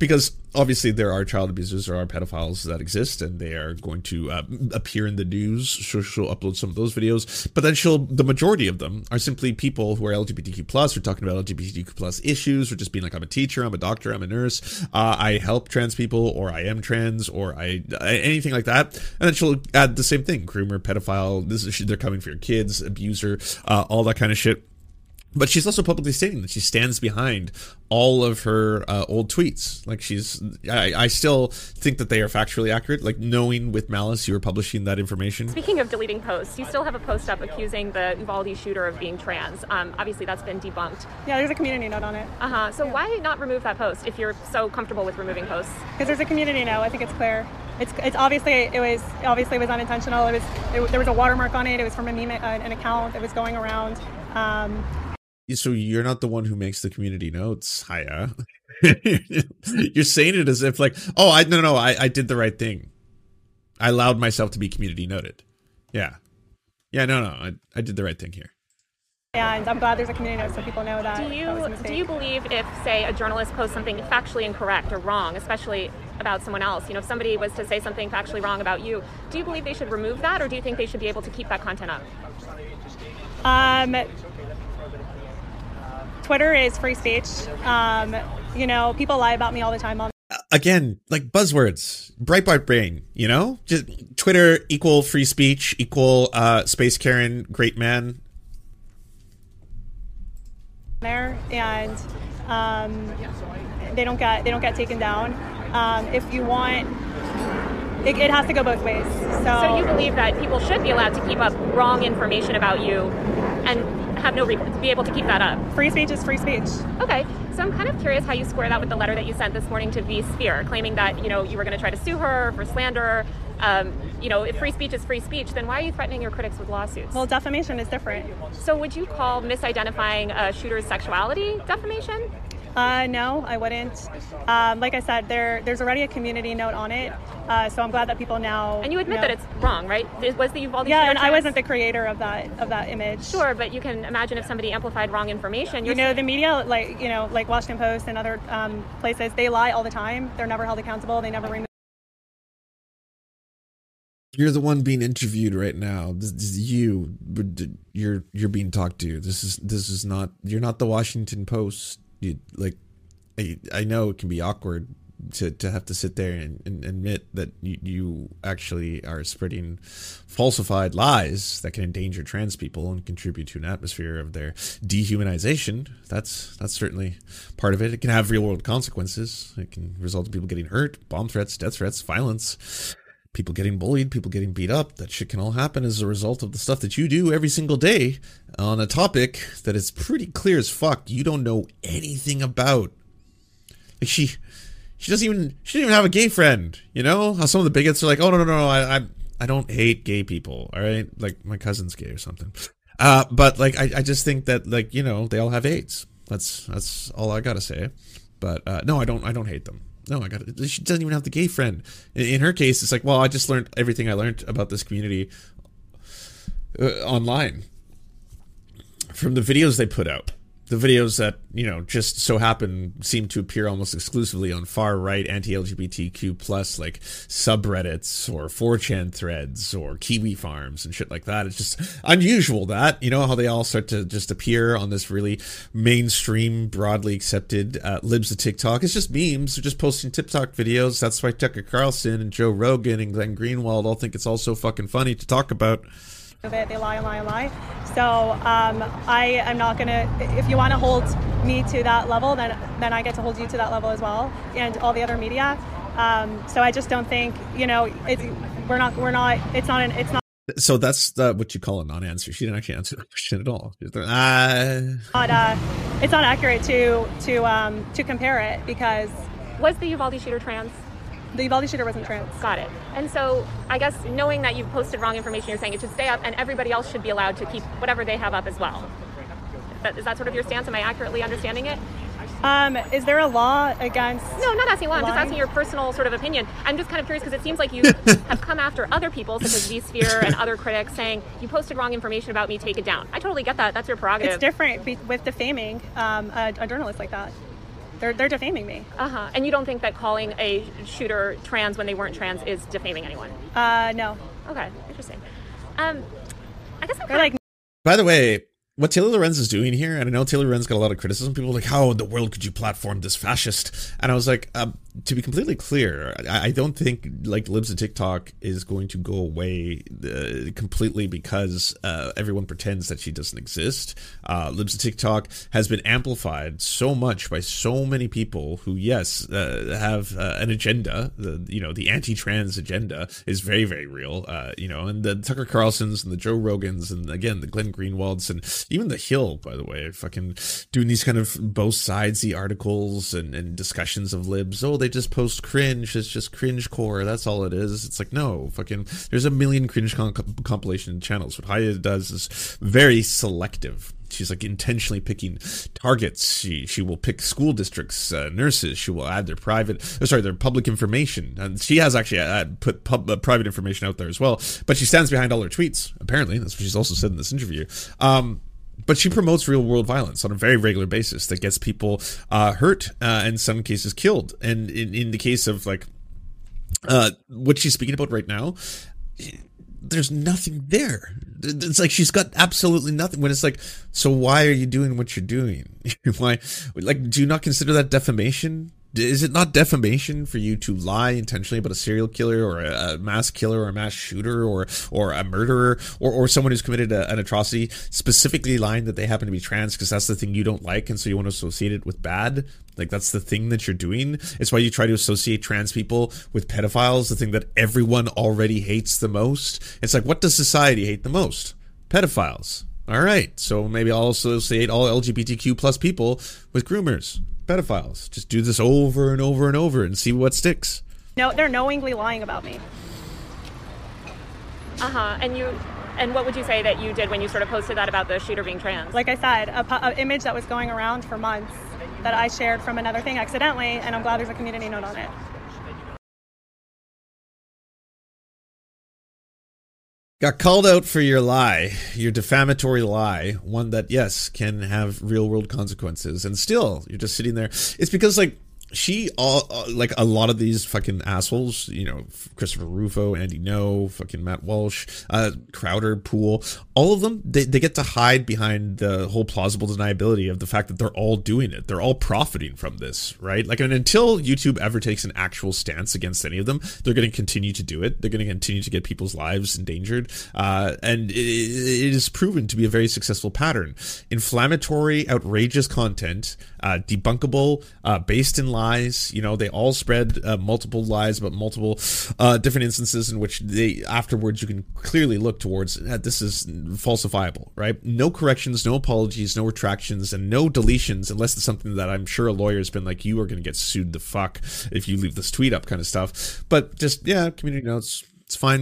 obviously there are child abusers, there are pedophiles that exist, and they are going to uh, appear in the news. She'll, she'll upload some of those videos, but then she'll, the majority of them are simply people who are L G B T Q plus, or talking about L G B T Q plus issues, or just being like, I'm a teacher, I'm a doctor, I'm a nurse, uh, I help trans people, or I am trans, or I, anything like that. And then she'll add the same thing: groomer, pedophile, this is, they're coming for your kids, abuser, uh, all that kind of shit. But she's also publicly stating that she stands behind all of her uh, old tweets. Like, she's, I, I still think that they are factually accurate. Like, knowing with malice you were publishing that information. Speaking of deleting posts, you still have a post up accusing the Uvalde shooter of being trans. Um, obviously, that's been debunked. Yeah, there's a community note on it. Uh huh. So yeah. why not remove that post if you're so comfortable with removing posts? Because there's a community note. I think it's clear. It's it's obviously it was obviously it was unintentional. It was it, there was a watermark on it. It was from a meme, uh, an account that was going around. Um, So you're not the one who makes the community notes, Haya. You're saying it as if like, oh, I no, no, I, I did the right thing. I allowed myself to be community noted. Yeah. Yeah, no, no, I, I did the right thing here. And I'm glad there's a community note so people know that. Do you that was a mistake. do you believe if, say, a journalist posts something factually incorrect or wrong, especially about someone else, you know, if somebody was to say something factually wrong about you, do you believe they should remove that, or do you think they should be able to keep that content up? Um, Twitter is free speech. Um, you know, people lie about me all the time on. Again, like buzzwords, Breitbart brain, you know, just Twitter equal free speech equal uh, space Karen, great man. There and um, they don't get they don't get taken down. Um, if you want, it, it has to go both ways. So, so you believe that people should be allowed to keep up wrong information about you, and have no re- be able to keep that up. Free speech is free speech. Okay, so I'm kind of curious how you square that with the letter that you sent this morning to V Sphere, claiming that, you know, you were going to try to sue her for slander. Um, you know, if free speech is free speech, then why are you threatening your critics with lawsuits? Well, defamation is different. So would you call misidentifying a shooter's sexuality defamation? Uh, no, I wouldn't. Um, like I said, there there's already a community note on it, uh, so I'm glad that people now. And you admit know. that it's wrong, right? It was the Uvalde Yeah, shooter and I trans? wasn't the creator of that of that image. Sure, but you can imagine if somebody amplified wrong information. You know, the media, like you know, like Washington Post and other um, places, they lie all the time. They're never held accountable. They never remove. You're the one being interviewed right now. This is you. You're you're being talked to. This is this is not. You're not the Washington Post. You like. I, I know it can be awkward to, to have to sit there and, and admit that you, you actually are spreading falsified lies that can endanger trans people and contribute to an atmosphere of their dehumanization. That's that's certainly part of it. It can have real world consequences. It can result in people getting hurt, bomb threats, death threats, violence, people getting bullied, people getting beat up. That shit can all happen as a result of the stuff that you do every single day on a topic that is pretty clear as fuck you don't know anything about. Like she, she doesn't even she doesn't even have a gay friend. You know how some of the bigots are like, oh no no no, no I I I don't hate gay people. All right, like my cousin's gay or something. Uh, but like I I just think that like you know they all have AIDS. That's that's all I gotta say. But uh, no, I don't I don't hate them. No, I got it. She doesn't even have the gay friend. In, in her case, it's like, well, I just learned everything I learned about this community uh, online from the videos they put out. The videos that, you know, just so happen seem to appear almost exclusively on far-right anti-L G B T Q plus, like, subreddits or four chan threads or Kiwi farms and shit like that. It's just unusual that, you know, how they all start to just appear on this really mainstream, broadly accepted uh, libs of TikTok. It's just memes. They're just posting TikTok videos. That's why Tucker Carlson and Joe Rogan and Glenn Greenwald all think it's all so fucking funny to talk about. Of it, they lie and lie and lie. So um, I am not gonna. If you want to hold me to that level, then then I get to hold you to that level as well, and all the other media. Um, so I just don't think you know. It's we're not. We're not. It's not. An, it's not. So that's the, what you call a non-answer. She didn't actually answer the question at all. Uh... Not, uh, it's not accurate to to um, to compare it because was the Uvalde shooter trans? The Uvalde shooter wasn't trans. Got it. And so I guess knowing that you've posted wrong information, you're saying it should stay up and everybody else should be allowed to keep whatever they have up as well. Is that, is that sort of your stance? Am I accurately understanding it? Um, is there a law against... No, I'm not asking law. I'm lying? just asking your personal sort of opinion. I'm just kind of curious because it seems like you have come after other people, such as V Sphere and other critics, saying you posted wrong information about me, take it down. I totally get that. That's your prerogative. It's different be- with defaming um, a, a journalist like that. They're they're defaming me. Uh-huh. And you don't think that calling a shooter trans when they weren't trans is defaming anyone? Uh, no. Okay, interesting. Um, I guess I'm They're kind like, By the way, what Taylor Lorenz is doing here, and I know Taylor Lorenz got a lot of criticism. People were like, how in the world could you platform this fascist? And I was like, um, to be completely clear, I, I don't think like Libs of TikTok is going to go away uh, completely because uh, everyone pretends that she doesn't exist. Uh, Libs of TikTok has been amplified so much by so many people who, yes, uh, have uh, an agenda. The you know the anti-trans agenda is very very real. Uh, you know, and the Tucker Carlsons and the Joe Rogans and again the Glenn Greenwalds and even the Hill, by the way, fucking doing these kind of both sidesy articles and, and discussions of libs. Oh, they just post cringe. It's just cringe core. That's all it is. It's like, no, fucking, there's a million cringe con- compilation channels. What Haya does is very selective. She's like intentionally picking targets. She she will pick school districts, uh, nurses. She will add their private, oh, sorry, their public information. And she has actually uh, put pub, uh, private information out there as well. But she stands behind all her tweets. Apparently, that's what she's also said in this interview. Um, But she promotes real world violence on a very regular basis that gets people uh, hurt, uh, in some cases killed. And in, in the case of like uh, what she's speaking about right now, there's nothing there. It's like she's got absolutely nothing. When it's like, so why are you doing what you're doing? Why, like, do you not consider that defamation? Is it not defamation for you to lie intentionally about a serial killer or a mass killer or a mass shooter or or a murderer or, or someone who's committed a, an atrocity, specifically lying that they happen to be trans because that's the thing you don't like and so you want to associate it with bad? Like, that's the thing that you're doing. It's why you try to associate trans people with pedophiles, the thing that everyone already hates the most. It's like, what does society hate the most? Pedophiles. All right, so maybe I'll associate all L G B T Q plus people with groomers. Pedophiles. Just do this over and over and over and see what sticks. No, they're knowingly lying about me. Uh-huh. And you, and what would you say that you did when you sort of posted that about the shooter being trans? Like I said, a, an image that was going around for months that I shared from another thing accidentally, and I'm glad there's a community note on it. Got called out for your lie, your defamatory lie, one that, yes, can have real world consequences. And still, you're just sitting there. It's because, like, she, all, like, a lot of these fucking assholes, you know, Christopher Rufo, Andy No, fucking Matt Walsh, uh, Crowder, Poole, all of them, they, they get to hide behind the whole plausible deniability of the fact that they're all doing it. They're all profiting from this, right? Like, and until YouTube ever takes an actual stance against any of them, they're going to continue to do it. They're going to continue to get people's lives endangered. Uh, and it, it is proven to be a very successful pattern. Inflammatory, outrageous content, uh, debunkable, uh, based in lies. You know, they all spread uh, multiple lies about multiple uh, different instances in which they afterwards you can clearly look towards uh, this is falsifiable, right? No corrections, no apologies, no retractions, and no deletions unless it's something that I'm sure a lawyer's been like, you are going to get sued the fuck if you leave this tweet up kind of stuff. But just, yeah, community notes, it's fine.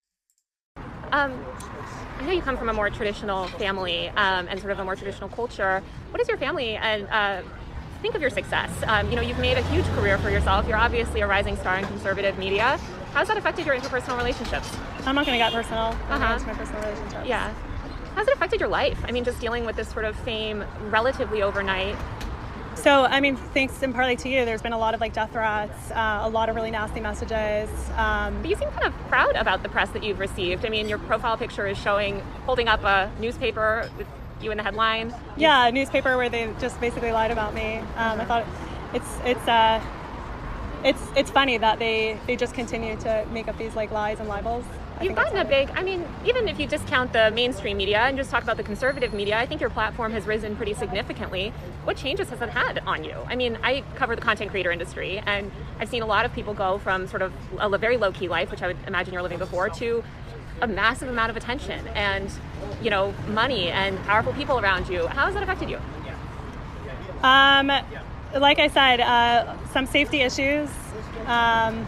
Um, I know you come from a more traditional family um, and sort of a more traditional culture. What is your family and uh, think of your success? Um, you know, you've made a huge career for yourself. You're obviously a rising star in conservative media. How's that affected your interpersonal relationships? I'm not going to get personal. Uh-huh. It's my personal relationships. Yeah. How's it affected your life? I mean, just dealing with this sort of fame relatively overnight. So, I mean, thanks in partly to you, there's been a lot of like death threats, uh, a lot of really nasty messages. Um, but you seem kind of proud about the press that you've received. I mean, your profile picture is showing, holding up a newspaper with you in the headline. Yeah, a newspaper where they just basically lied about me. Um, I thought it's it's uh, it's it's funny that they, they just continue to make up these like lies and libels. I You've gotten a big, I mean, even if you discount the mainstream media and just talk about the conservative media, I think your platform has risen pretty significantly. What changes has it had on you? I mean, I cover the content creator industry, and I've seen a lot of people go from sort of a very low-key life, which I would imagine you're living before, to a massive amount of attention and, you know, money and powerful people around you. How has that affected you? Um, like I said, uh, some safety issues. Um,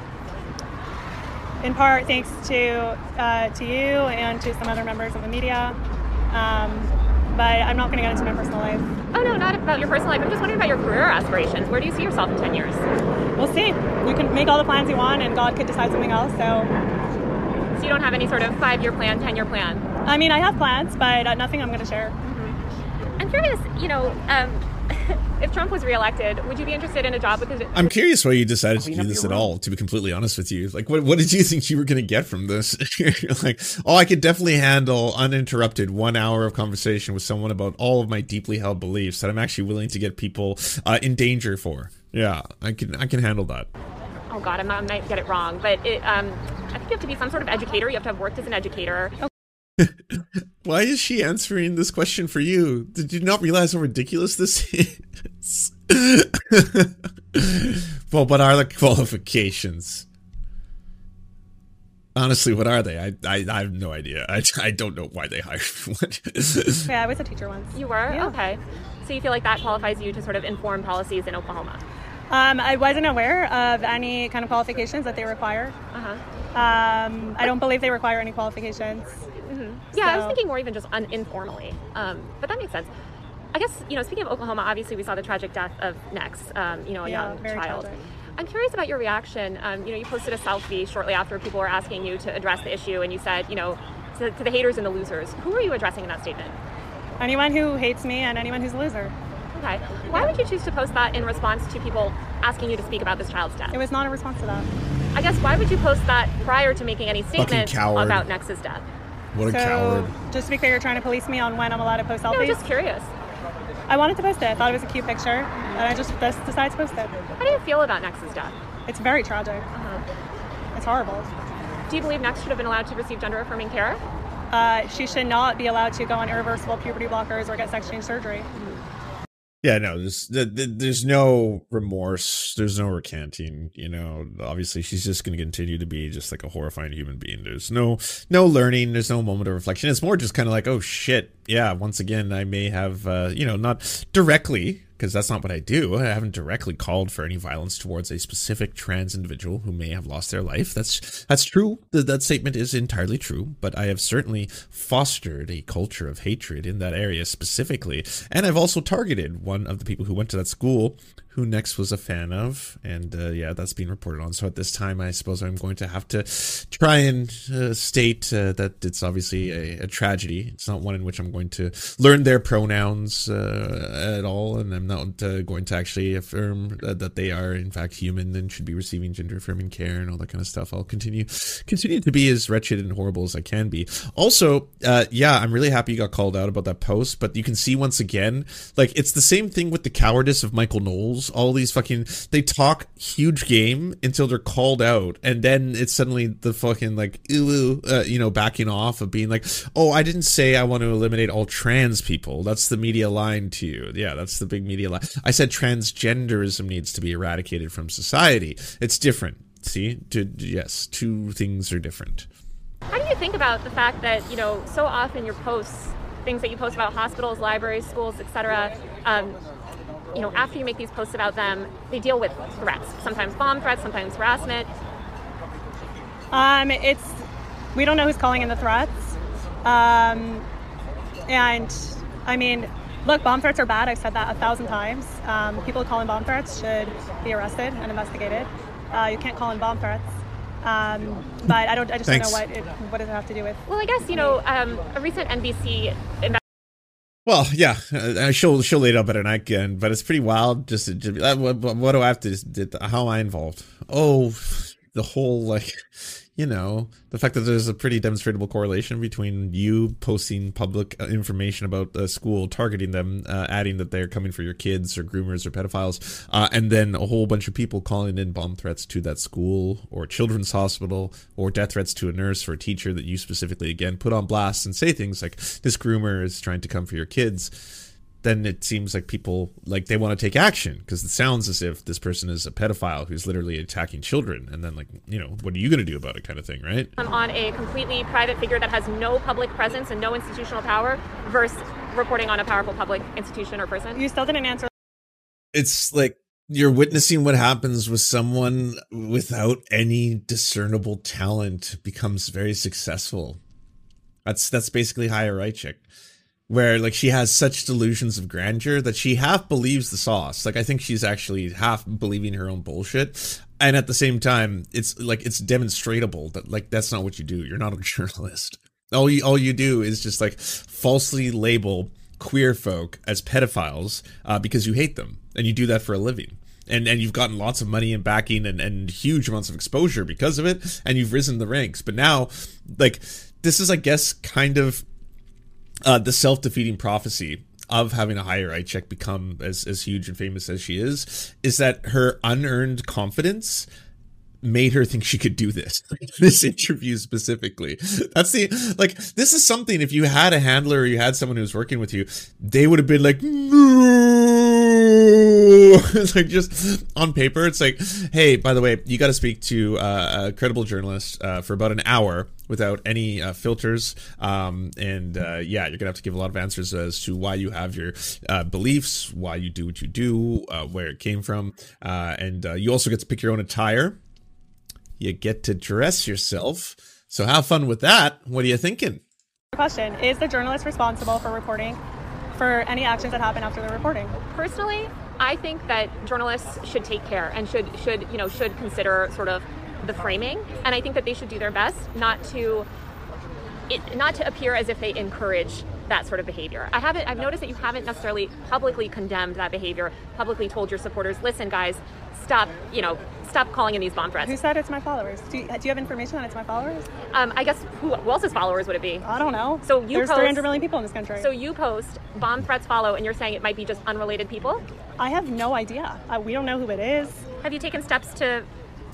in part thanks to uh, to you and to some other members of the media. Um, but I'm not going to get into my personal life. Oh, no, not about your personal life. I'm just wondering about your career aspirations. Where do you see yourself in ten years? We'll see. You can make all the plans you want, and God could decide something else. So, so you don't have any sort of five-year plan, ten-year plan? I mean, I have plans, but uh, nothing I'm going to share. Mm-hmm. I'm curious, you know, um, if Trump was reelected, would you be interested in a job with his... I'm curious why you decided Clean to do up this your at room. all, to be completely honest with you. Like, what, what did you think you were going to get from this? You're like, oh, I could definitely handle uninterrupted one hour of conversation with someone about all of my deeply held beliefs that I'm actually willing to get people uh, in danger for. Yeah, I can, I can handle that. Oh, God, I'm not, I might get it wrong, but it, um, I think you have to be some sort of educator. You have to have worked as an educator. Why is she answering this question for you? Did you not realize how ridiculous this is? Well, what are the qualifications? Honestly, what are they? I I, I have no idea. I, I don't know why they hired one. Yeah, I was a teacher once. You were? Yeah. Okay. So you feel like that qualifies you to sort of inform policies in Oklahoma? Um, I wasn't aware of any kind of qualifications that they require. Uh-huh. Um, I don't believe they require any qualifications. Yeah, I was So- thinking more even just un- informally, um, but that makes sense. I guess, you know, speaking of Oklahoma, obviously we saw the tragic death of Nex, um, you know, a Yeah, young very child. tragic. I'm curious about your reaction. Um, you know, you posted a selfie shortly after people were asking you to address the issue, and you said, you know, to, to the haters and the losers. Who are you addressing in that statement? Anyone who hates me and anyone who's a loser. Okay. Why would you choose to post that in response to people asking you to speak about this child's death? It was not a response to that. I guess why would you post that prior to making any Fucking statement coward. about Nex's death? What a so, coward. just to be clear, you're trying to police me on when I'm allowed to post No, selfies? just curious. I wanted to post it. I thought it was a cute picture, and I just just decided to post it. How do you feel about Nex's death? It's very tragic. Uh-huh. It's horrible. Do you believe Nex should have been allowed to receive gender affirming care? Uh, she should not be allowed to go on irreversible puberty blockers or get sex change surgery. Yeah, no, there's there's no remorse. There's no recanting. You know, obviously she's just going to continue to be just like a horrifying human being. There's no no learning. There's no moment of reflection. It's more just kind of like, oh shit, yeah. Once again, I may have, uh, you know, not directly, because that's not what I do. I haven't directly called for any violence towards a specific trans individual who may have lost their life. That's that's true. That that statement is entirely true. But I have certainly fostered a culture of hatred in that area specifically, and I've also targeted one of the people who went to that school, who Nex was a fan of, and uh, yeah, that's being reported on. So at this time, I suppose I'm going to have to try and uh, state uh, that it's obviously a, a tragedy. It's not one in which I'm going to learn their pronouns uh, at all, and I'm not uh, going to actually affirm uh, that they are in fact human and should be receiving gender affirming care and all that kind of stuff. I'll continue continue to be as wretched and horrible as I can be. Also, uh, yeah, I'm really happy you got called out about that post, but you can see once again, like, it's the same thing with the cowardice of Michael Knowles. All these fucking, they talk huge game until they're called out, and then it's suddenly the fucking like ooh, uh, you know, backing off of being like, oh, I didn't say I want to eliminate all trans people. That's the media line to you. Yeah, that's the big media line. I said transgenderism needs to be eradicated from society. It's different. See, to, yes, two things are different. How do you think about the fact that, you know, so often your posts, things that you post about hospitals, libraries, schools, et cetera, um, you know, after you make these posts about them, they deal with threats, sometimes bomb threats, sometimes harassment. Um, it's we don't know who's calling in the threats, um, and I mean, look, bomb threats are bad. I've said that a thousand times. Um, people calling bomb threats should be arrested and investigated. Uh, you can't call in bomb threats. Um, but I don't. I just Thanks. don't know what it, what does it have to do with. Well, I guess, you know, um, a recent N B C Well, yeah, uh, she'll she'll lay it up at an icon, but it's pretty wild. Just, just uh, what, what do I have to? Did, how am I involved? Oh, the whole like, you know, the fact that there's a pretty demonstrable correlation between you posting public information about a school, targeting them, uh, adding that they're coming for your kids or groomers or pedophiles, uh, and then a whole bunch of people calling in bomb threats to that school or children's hospital or death threats to a nurse or a teacher that you specifically, again, put on blast and say things like, this groomer is trying to come for your kids. Then it seems like people, like, they want to take action because it sounds as if this person is a pedophile who's literally attacking children. And then, like, you know, what are you going to do about it kind of thing, right? um, on a completely private figure that has no public presence and no institutional power versus reporting on a powerful public institution or person. You still didn't answer. It's like you're witnessing what happens with someone without any discernible talent becomes very successful. That's that's basically Higher Right chick. Where, like, she has such delusions of grandeur that she half believes the sauce. Like, I think she's actually half believing her own bullshit. And at the same time, it's, like, it's demonstratable that, like, that's not what you do. You're not a journalist. All you, all you do is just, like, falsely label queer folk as pedophiles uh, because you hate them, and you do that for a living. And and you've gotten lots of money and backing and, and huge amounts of exposure because of it, and you've risen the ranks. But now, like, this is, I guess, kind of uh, the self-defeating prophecy of having a higher eye check become as, as huge and famous as she is, is that her unearned confidence made her think she could do this. This interview specifically. That's the, like, this is something, if you had a handler or you had someone who was working with you, they would have been like, no. It's like, just on paper, it's like, hey, by the way, you got to speak to uh, a credible journalist uh, for about an hour without any uh, filters. Um, and uh, yeah, you're going to have to give a lot of answers as to why you have your uh, beliefs, why you do what you do, uh, where it came from. Uh, and uh, you also get to pick your own attire. You get to dress yourself. So have fun with that. What are you thinking? Question, is the journalist responsible for reporting for any actions that happen after the reporting? Personally, I think that journalists should take care and should, should, you know, should consider sort of the framing. And I think that they should do their best not to, it, not to appear as if they encourage that sort of behavior. I haven't, I've noticed that you haven't necessarily publicly condemned that behavior, publicly told your supporters, listen guys, stop, you know, stop calling in these bomb threats. Who said it's my followers? Do you, do you have information that it's my followers? Um, I guess, who, who else's followers would it be? I don't know. So you There's post, three hundred million people in this country. So you post bomb threats follow and you're saying it might be just unrelated people? I have no idea. Uh, we don't know who it is. Have you taken steps to...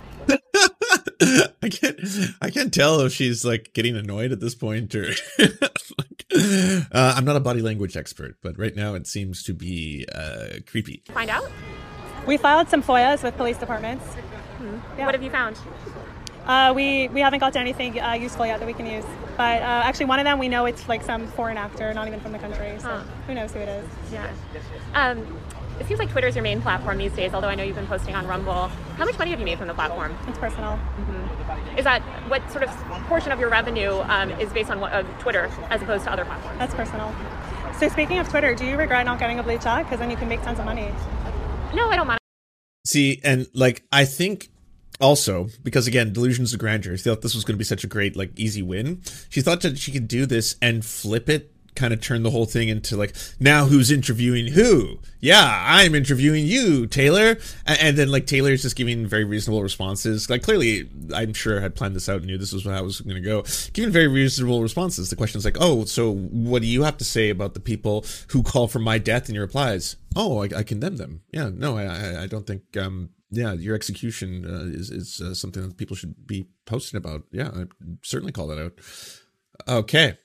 I can't I can't tell if she's like getting annoyed at this point or like, uh, I'm not a body language expert, but right now it seems to be uh, creepy. Find out? We filed some F O I As with police departments. Hmm. Yeah. What have you found? Uh, we, we haven't got to anything uh, useful yet that we can use. But uh, actually one of them, we know it's like some foreign actor, not even from the country. So Huh. who knows who it is. Yeah. Um, it seems like Twitter's your main platform these days, although I know you've been posting on Rumble. How much money have you made from the platform? It's personal. Mm-hmm. Is that what sort of portion of your revenue um, is based on what, uh, Twitter as opposed to other platforms? That's personal. So speaking of Twitter, do you regret not getting a blue check? Because then you can make tons of money. No, I don't mind. See, and like, I think also, because again, delusions of grandeur, she thought this was going to be such a great, like, easy win. She thought that she could do this and flip it, kind of turn the whole thing into like, now who's interviewing who? Yeah, I'm interviewing you, Taylor. And, and then like Taylor's just giving very reasonable responses. Like clearly, I'm sure had planned this out and knew this was how it was going to go. Giving very reasonable responses. The question's like, oh, so what do you have to say about the people who call for my death? And your replies, oh, I, I condemn them. Yeah, no, I, I don't think, um, yeah, your execution uh, is, is uh, something that people should be posting about. Yeah, I certainly call that out. Okay.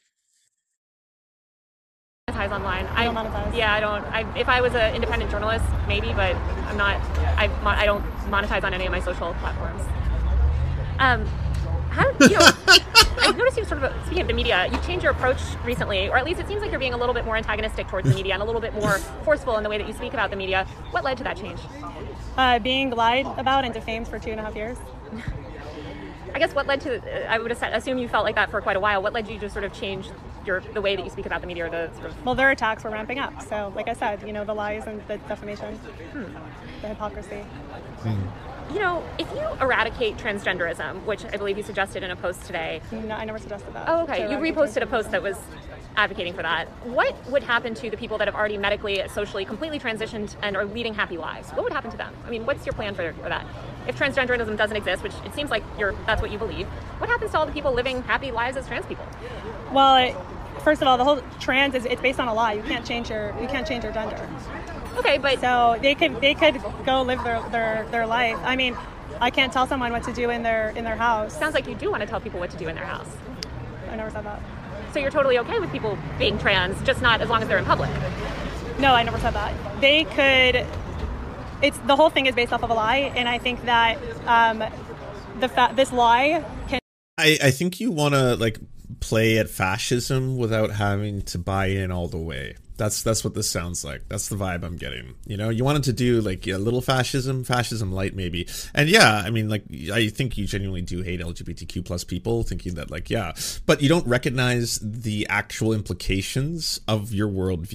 Monetize online. I I don't monetize. Yeah, I don't. I, if I was an independent journalist, maybe, but I'm not. I I don't monetize on any of my social platforms. Um, how you know? I've noticed you sort of speaking of the media. You've changed your approach recently, or at least it seems like you're being a little bit more antagonistic towards the media and a little bit more forceful in the way that you speak about the media. What led to that change? Uh, being lied about and defamed for two and a half years. I guess what led to, uh, I would assume you felt like that for quite a while. What led you to sort of change your the way that you speak about the media or the sort of... Well, their attacks were ramping up. So, like I said, you know, the lies and the defamation, hmm. the hypocrisy. You know, if you eradicate transgenderism, which I believe you suggested in a post today... No, I never suggested that. Oh, okay. So You reposted a post that was advocating for that. What would happen to the people that have already medically, socially, completely transitioned and are leading happy lives? What would happen to them? I mean, what's your plan for, for that? If transgenderism doesn't exist, which it seems like you're, that's what you believe, what happens to all the people living happy lives as trans people? Well, it, first of all, the whole trans is it's based on a lie. You can't change your you can't change your gender. Okay, but so they could they could go live their, their, their life. I mean, I can't tell someone what to do in their in their house. Sounds like you do want to tell people what to do in their house. I never said that. So you're totally okay with people being trans, just not as long as they're in public? No, I never said that. They could. It's the whole thing is based off of a lie, and I think that um, the fa- this lie can. I, I think you want to like play at fascism without having to buy in all the way. That's that's what this sounds like. That's the vibe I'm getting. You know, you wanted to do like a little fascism, fascism light maybe. And yeah, I mean, like, I think you genuinely do hate L G B T Q plus people, thinking that like, yeah, but you don't recognize the actual implications of your worldview.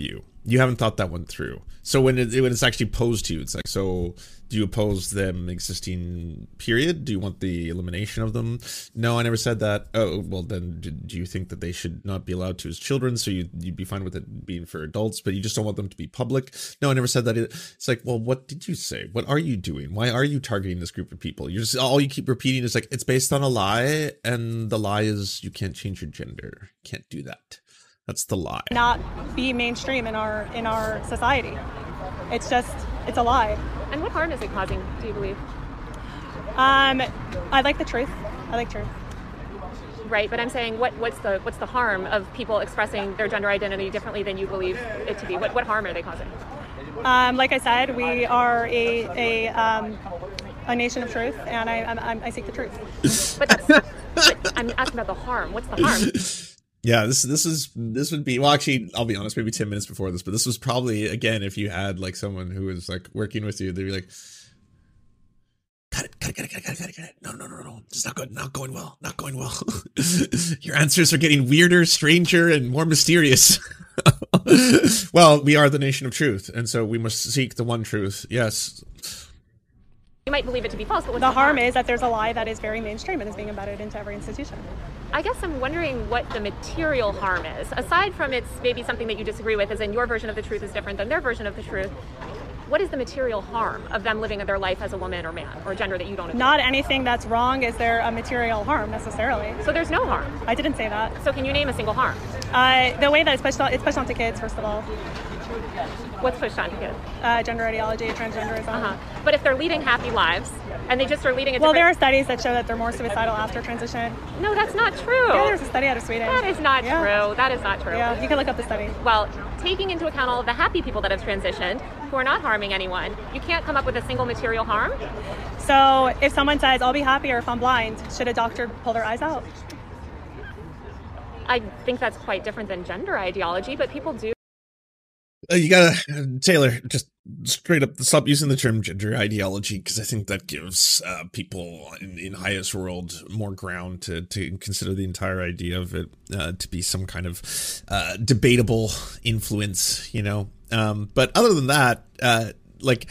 You haven't thought that one through. So when it, when it's actually posed to you, it's like, so do you oppose them existing, period? Do you want the elimination of them? No, I never said that. Oh, well, then do you think that they should not be allowed to as children? So you, you'd be fine with it being for adults, but you just don't want them to be public? No, I never said that either. It's like, well, what did you say? What are you doing? Why are you targeting this group of people? You're just, all you keep repeating is like, it's based on a lie, and the lie is you can't change your gender. Can't do that. That's the lie. Not be mainstream in our in our society. It's just, it's a lie. And what harm is it causing, do you believe? Um, I like the truth. I like truth. Right, but I'm saying, what, what's the what's the harm of people expressing their gender identity differently than you believe it to be? What what harm are they causing? Um, like I said, we are a a um, a nation of truth, and I I'm, I seek the truth. But, that's, but I'm asking about the harm. What's the harm? Yeah, this this is this would be, well, actually, I'll be honest, maybe ten minutes before this, but this was probably, again, if you had like someone who was like working with you, they'd be like, cut it, cut it, cut it, cut it, cut it, cut it, cut it. No, no, no, no, it's not good, not going well, not going well. Your answers are getting weirder, stranger, and more mysterious. Well, we are the nation of truth, and so we must seek the one truth. Yes. You might believe it to be false, but what's The the harm harm is that there's a lie that is very mainstream and is being embedded into every institution. I guess I'm wondering what the material harm is. Aside from it's maybe something that you disagree with, as in your version of the truth is different than their version of the truth, what is the material harm of them living their life as a woman or man, or gender that you don't agree? Not anything that's wrong is there a material harm necessarily. So there's no harm. I didn't say that. So can you name a single harm? Uh, the way that it's pushed on, it's pushed onto kids, first of all. What's pushed onto kids? Uh, gender ideology, transgenderism. Uh-huh. But if they're leading happy lives, and they just are leading a Well, there are different... studies that show that they're more suicidal after transition. No, that's not true. Yeah, there's a study out of Sweden. That is not Yeah. true. That is not true. Yeah, you can look up the study. Well, taking into account all of the happy people that have transitioned, who are not harming anyone, you can't come up with a single material harm? So if someone says, I'll be happier if I'm blind, should a doctor pull their eyes out? I think that's quite different than gender ideology, but people do. Uh, you gotta, uh, Taylor, just straight up stop using the term gender ideology, because I think that gives uh, people in, in highest world more ground to, to consider the entire idea of it uh, to be some kind of uh, debatable influence, you know. Um, but other than that, uh, like,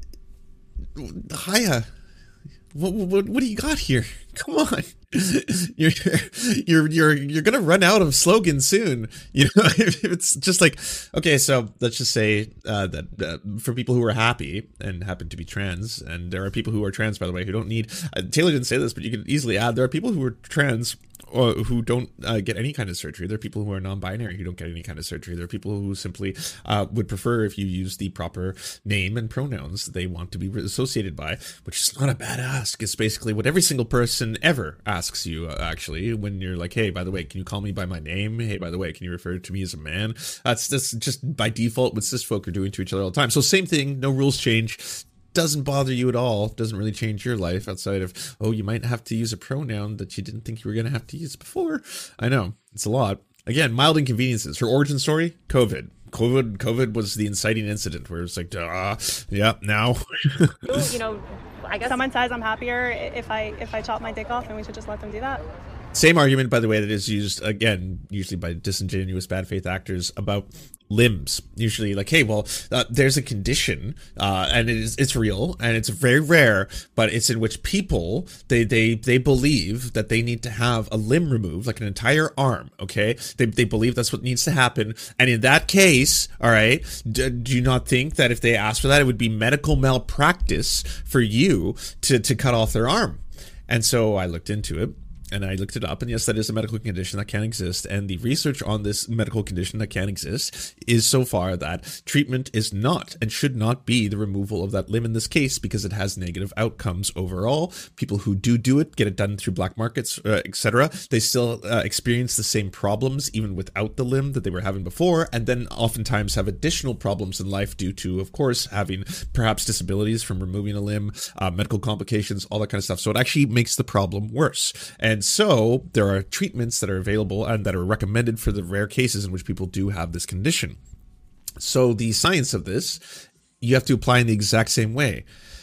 Haya, what, what what do you got here? Come on. You're you're you're you're gonna run out of slogans soon. You know, if it's just like, okay, so let's just say uh, that uh, for people who are happy and happen to be trans, and there are people who are trans, by the way, who don't need. Uh, Taylor didn't say this, but you could easily add there are people who are trans or who don't uh, get any kind of surgery. There are people who are non-binary who don't get any kind of surgery. There are people who simply uh, would prefer if you use the proper name and pronouns they want to be associated by, which is not a bad ask. It's basically what every single person ever asks you, uh, actually, when you're like, hey, by the way, can you call me by my name? Hey, by the way, can you refer to me as a man? That's, that's just by default what cis folk are doing to each other all the time. So same thing, no rules change. Doesn't bother you at all, doesn't really change your life outside of, oh, you might have to use a pronoun that you didn't think you were going to have to use before. I know, it's a lot. Again, mild inconveniences. Her origin story, COVID. COVID COVID was the inciting incident where it's like, ah, yeah, now. You know, I guess Someone says I'm happier if I if I chop my dick off, and we should just let them do that. Same argument, by the way, that is used, again, usually by disingenuous bad faith actors about limbs. Usually like, hey, well, uh, there's a condition, uh, and it is, it's real, and it's very rare, but it's in which people, they, they, they believe that they need to have a limb removed, like an entire arm, okay? They, they believe that's what needs to happen, and in that case, all right, do, do you not think that if they asked for that, it would be medical malpractice for you to, to cut off their arm? And so I looked into it. And I looked it up, and yes, that is a medical condition that can exist. And the research on this medical condition that can exist is so far that treatment is not and should not be the removal of that limb in this case, because it has negative outcomes overall. People who do do it, get it done through black markets, uh, et cetera. They still uh, experience the same problems even without the limb that they were having before, and then oftentimes have additional problems in life due to, of course, having perhaps disabilities from removing a limb, uh, medical complications, all that kind of stuff. So it actually makes the problem worse. And And so there are treatments that are available and that are recommended for the rare cases in which people do have this condition. So the science of this, you have to apply in the exact same way.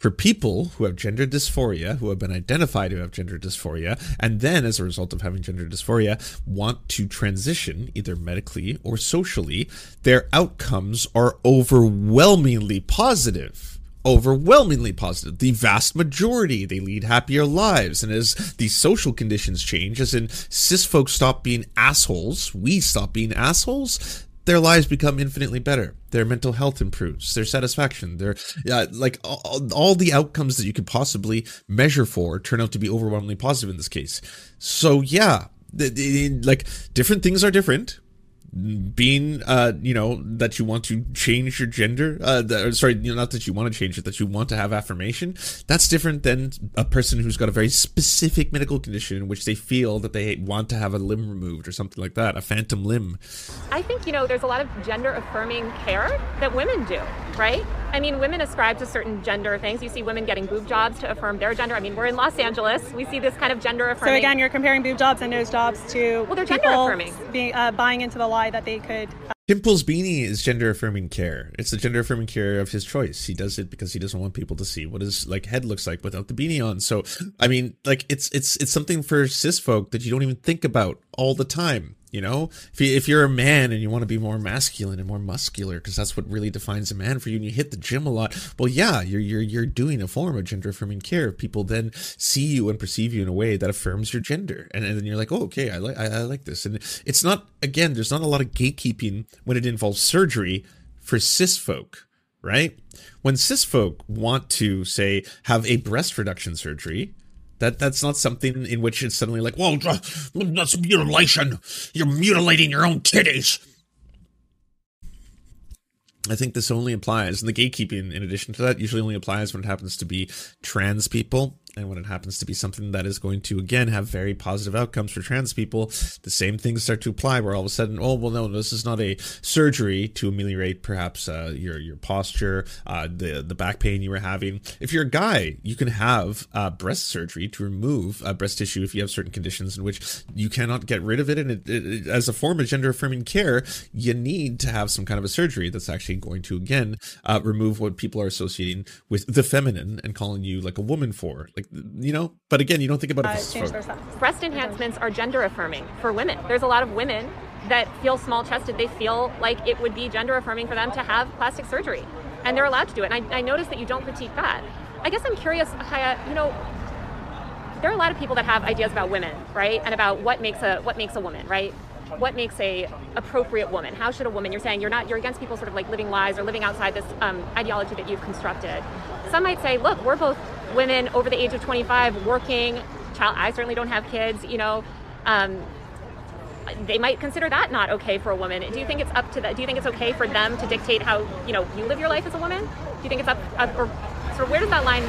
For people who have gender dysphoria, who have been identified to have gender dysphoria, and then as a result of having gender dysphoria, want to transition either medically or socially, their outcomes are overwhelmingly positive. Overwhelmingly positive. The vast majority, they lead happier lives. And as the social conditions change, as in cis folks stop being assholes, we stop being assholes, their lives become infinitely better. Their mental health improves, their satisfaction, their uh, like all, all the outcomes that you could possibly measure for turn out to be overwhelmingly positive in this case. So yeah, the, the, like different things are different. Being, uh, you know, that you want to change your gender, uh, the, sorry, you know, not that you want to change it, that you want to have affirmation, that's different than a person who's got a very specific medical condition in which they feel that they want to have a limb removed or something like that, a phantom limb. I think, you know, there's a lot of gender affirming care that women do, right? I mean, women ascribe to certain gender things. You see women getting boob jobs to affirm their gender. I mean, we're in Los Angeles. We see this kind of gender affirming. So again, you're comparing boob jobs and nose jobs to well, they're gender people affirming. Being, uh, buying into the lie that they could... Uh, Pimple's beanie is gender affirming care. It's the gender affirming care of his choice. He does it because he doesn't want people to see what his like head looks like without the beanie on. So, I mean, like it's it's it's something for cis folk that you don't even think about all the time. You know, if, you, if you're a man and you want to be more masculine and more muscular, because that's what really defines a man for you, and you hit the gym a lot, well, yeah, you're you're you're doing a form of gender affirming care. People then see you and perceive you in a way that affirms your gender, and, and then you're like, oh, okay, I like I, I like this. And it's not, again, there's not a lot of gatekeeping when it involves surgery for cis folk, right? When cis folk want to say have a breast reduction surgery. That that's not something in which it's suddenly like, whoa, that's mutilation. You're mutilating your own titties. I think this only applies, and the gatekeeping, in addition to that, usually only applies when it happens to be trans people, and when it happens to be something that is going to, again, have very positive outcomes for trans people. The same things start to apply, where all of a sudden, oh, well, no, this is not a surgery to ameliorate perhaps uh, your your posture, uh, the the back pain you were having. If you're a guy, you can have uh, breast surgery to remove uh, breast tissue if you have certain conditions in which you cannot get rid of it, and it, it, it, as a form of gender affirming care, you need to have some kind of a surgery that's actually going to, again, uh, remove what people are associating with the feminine and calling you like a woman for. Like, you know, but again, you don't think about uh, it. change their sex. Breast enhancements are gender affirming for women. There's a lot of women that feel small chested. They feel like it would be gender affirming for them to have plastic surgery, and they're allowed to do it. And I, I noticed that you don't critique that. I guess I'm curious, Haya, you know, there are a lot of people that have ideas about women, right? And about what makes a what makes a woman, right? What makes a appropriate woman? How should a woman? You're saying you're not you're against people sort of like living lies or living outside this um, ideology that you've constructed. Some might say, look, we're both women over the age of twenty-five, working. Child, I certainly don't have kids. You know, um, they might consider that not okay for a woman. Do you think it's up to that? Do you think it's okay for them to dictate how you know you live your life as a woman? Do you think it's up, up or sort of where does that line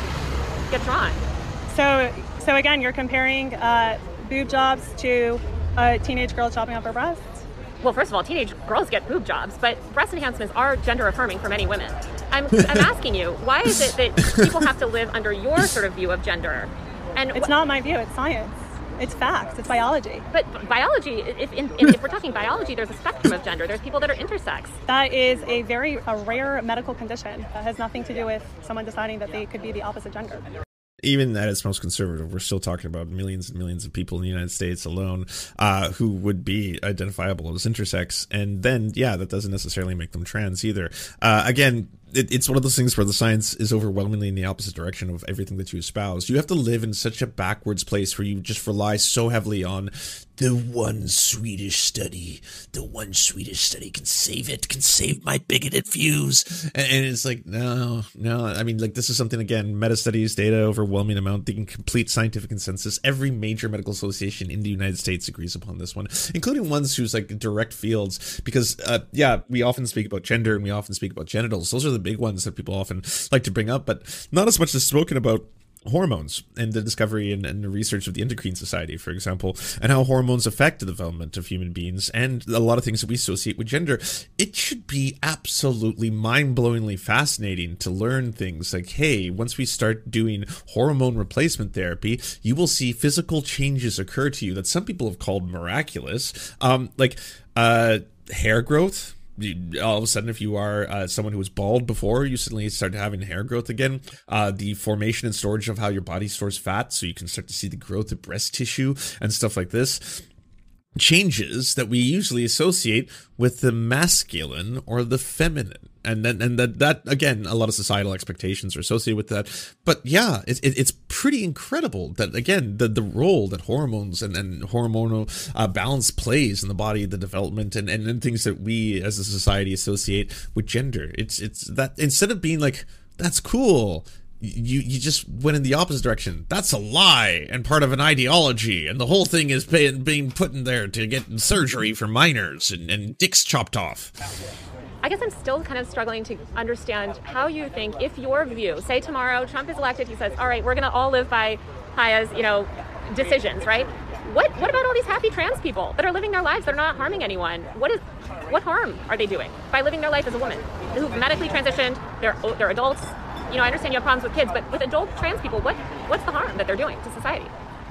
get drawn? So, so again, you're comparing uh, boob jobs to a teenage girl chopping off her breasts. Well, first of all, teenage girls get boob jobs, but breast enhancements are gender affirming for many women. I'm, I'm asking you, why is it that people have to live under your sort of view of gender? And it's wh- not my view, it's science. It's facts, it's biology. But biology, if, in, if we're talking biology, there's a spectrum of gender. There's people that are intersex. That is a very a rare medical condition that has nothing to do with someone deciding that they could be the opposite gender. Even at its most conservative, we're still talking about millions and millions of people in the United States alone uh, who would be identifiable as intersex. And then, yeah, that doesn't necessarily make them trans either. Uh, again, it, it's one of those things where the science is overwhelmingly in the opposite direction of everything that you espouse. You have to live in such a backwards place where you just rely so heavily on the one Swedish study. The one Swedish study can save it, can save my bigoted views. And, and it's like, no, no. I mean, like, this is something, again, meta studies, data, overwhelming amount, the complete scientific consensus. Every major medical association in the United States agrees upon this one, including ones whose, like, direct fields. Because, uh, yeah, we often speak about gender and we often speak about genitals. Those are the big ones that people often like to bring up, but not as much as spoken about hormones and the discovery and, and the research of the Endocrine Society, for example, and how hormones affect the development of human beings and a lot of things that we associate with gender. It should be absolutely mind-blowingly fascinating to learn things like, hey, once we start doing hormone replacement therapy, you will see physical changes occur to you that some people have called miraculous, um, like uh, hair growth. you, all of a sudden, if you are uh, someone who was bald before, you suddenly start having hair growth again. Uh, the formation and storage of how your body stores fat, so you can start to see the growth of breast tissue and stuff like this. Changes that we usually associate with the masculine or the feminine. And then, and that, that again, a lot of societal expectations are associated with that. But yeah, it, it, it's pretty incredible that, again, the, the role that hormones and, and hormonal uh, balance plays in the body, the development, and, and, and things that we as a society associate with gender. It's, it's that instead of being like, that's cool, you you just went in the opposite direction. That's a lie and part of an ideology, and the whole thing is being, being put in there to get surgery for minors and, and dicks chopped off. I guess I'm still kind of struggling to understand how you think, if your view, say tomorrow Trump is elected, he says, all right, we're going to all live by Haya's, you know, decisions, right? What what about all these happy trans people that are living their lives, that are not harming anyone? What is what harm are they doing by living their life as a woman who've medically transitioned? They're they're adults. You know, I understand you have problems with kids, but with adult trans people, what what's the harm that they're doing to society?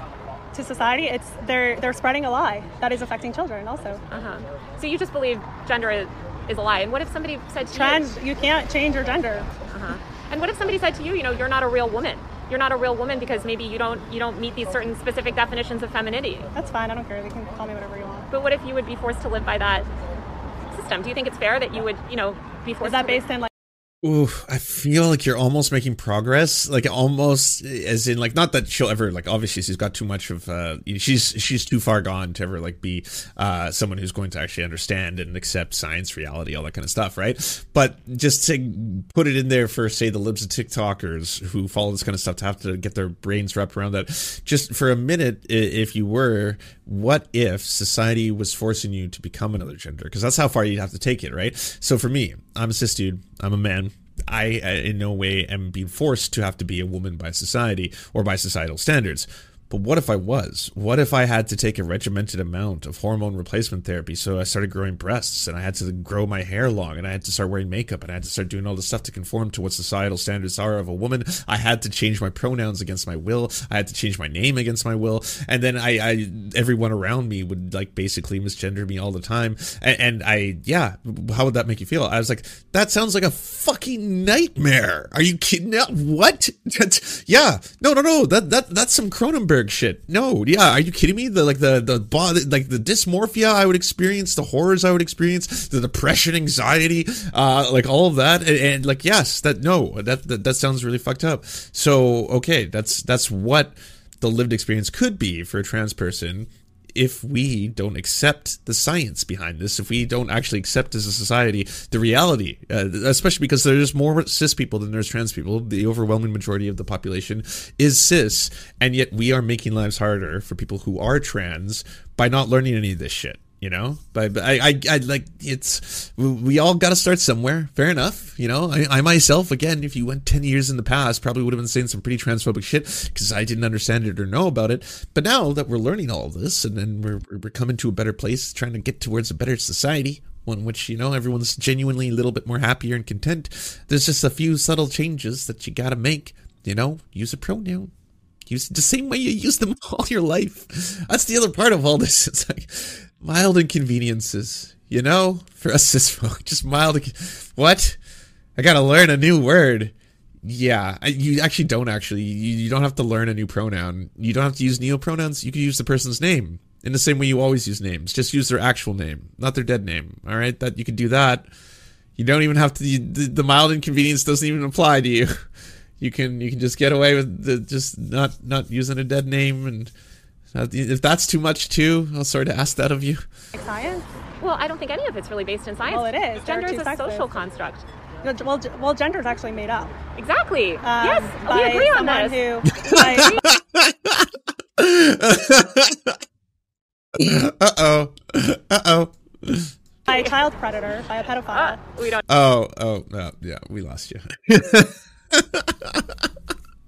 To society, it's they're they're spreading a lie that is affecting children also. Uh-huh. So you just believe gender is, is a lie. And what if somebody said to Trans, you... you can't change your gender. Uh-huh. And what if somebody said to you, you know, you're not a real woman. You're not a real woman because maybe you don't you don't meet these certain specific definitions of femininity. That's fine. I don't care. They can call me whatever you want. But what if you would be forced to live by that system? Do you think it's fair that you would, you know, be forced Is that to based live? in like Ooh, I feel like you're almost making progress, like almost as in like, not that she'll ever, like, obviously she's got too much of, uh, she's, she's too far gone to ever like be, uh, someone who's going to actually understand and accept science, reality, all that kind of stuff, right? But just to put it in there for, say, the libs of TikTokers who follow this kind of stuff to have to get their brains wrapped around that, just for a minute, if you were, what if society was forcing you to become another gender? Because that's how far you'd have to take it, right? So for me, I'm a cis dude, I'm a man. I, uh, in no way, am being forced to have to be a woman by society or by societal standards. But what if I was? What if I had to take a regimented amount of hormone replacement therapy? So I started growing breasts, and I had to grow my hair long, and I had to start wearing makeup, and I had to start doing all this stuff to conform to what societal standards are of a woman. I had to change my pronouns against my will. I had to change my name against my will. And then I, I everyone around me would like basically misgender me all the time. And, and I, yeah, how would that make you feel? I was like, that sounds like a fucking nightmare. Are you kidding? No, what? That's, yeah, no, no, no. That that that's some Cronenberg shit. No, yeah, are you kidding me? The like the the body, like the dysmorphia I would experience, the horrors I would experience, the depression, anxiety, uh, like all of that, and, and like yes, that no, that, that that sounds really fucked up. So okay, that's that's what the lived experience could be for a trans person. If we don't accept the science behind this, if we don't actually accept as a society the reality, uh, especially because there's more cis people than there's trans people, the overwhelming majority of the population is cis, and yet we are making lives harder for people who are trans by not learning any of this shit. You know, but I, I, I like it's, we all got to start somewhere. Fair enough. You know, I, I myself, again, if you went ten years in the past, probably would have been saying some pretty transphobic shit because I didn't understand it or know about it. But now that we're learning all of this and then we're, we're coming to a better place, trying to get towards a better society, one in which, you know, everyone's genuinely a little bit more happier and content. There's just a few subtle changes that you got to make, you know, use a pronoun. Use the same way you use them all your life. That's the other part of all this. It's like mild inconveniences, you know, for us cis folk. Just mild. What? I gotta learn a new word. Yeah, you actually don't actually. You, you don't have to learn a new pronoun. You don't have to use neopronouns. You can use the person's name in the same way you always use names. Just use their actual name, not their dead name. All right, that you can do that. You don't even have to. The, the mild inconvenience doesn't even apply to you. You can you can just get away with the, just not not using a dead name, and if that's too much too, I'll sorry to ask that of you. science? Well, I don't think any of it's really based in science. Well, it is. There are Gender is two a sexes. social construct. No, well, g- well, gender is actually made up. Exactly. Um, yes, we by agree on someone this. Who, by, uh oh, uh oh. by a child predator, by a pedophile. Uh, we don't. Oh, oh, no, yeah, we lost you.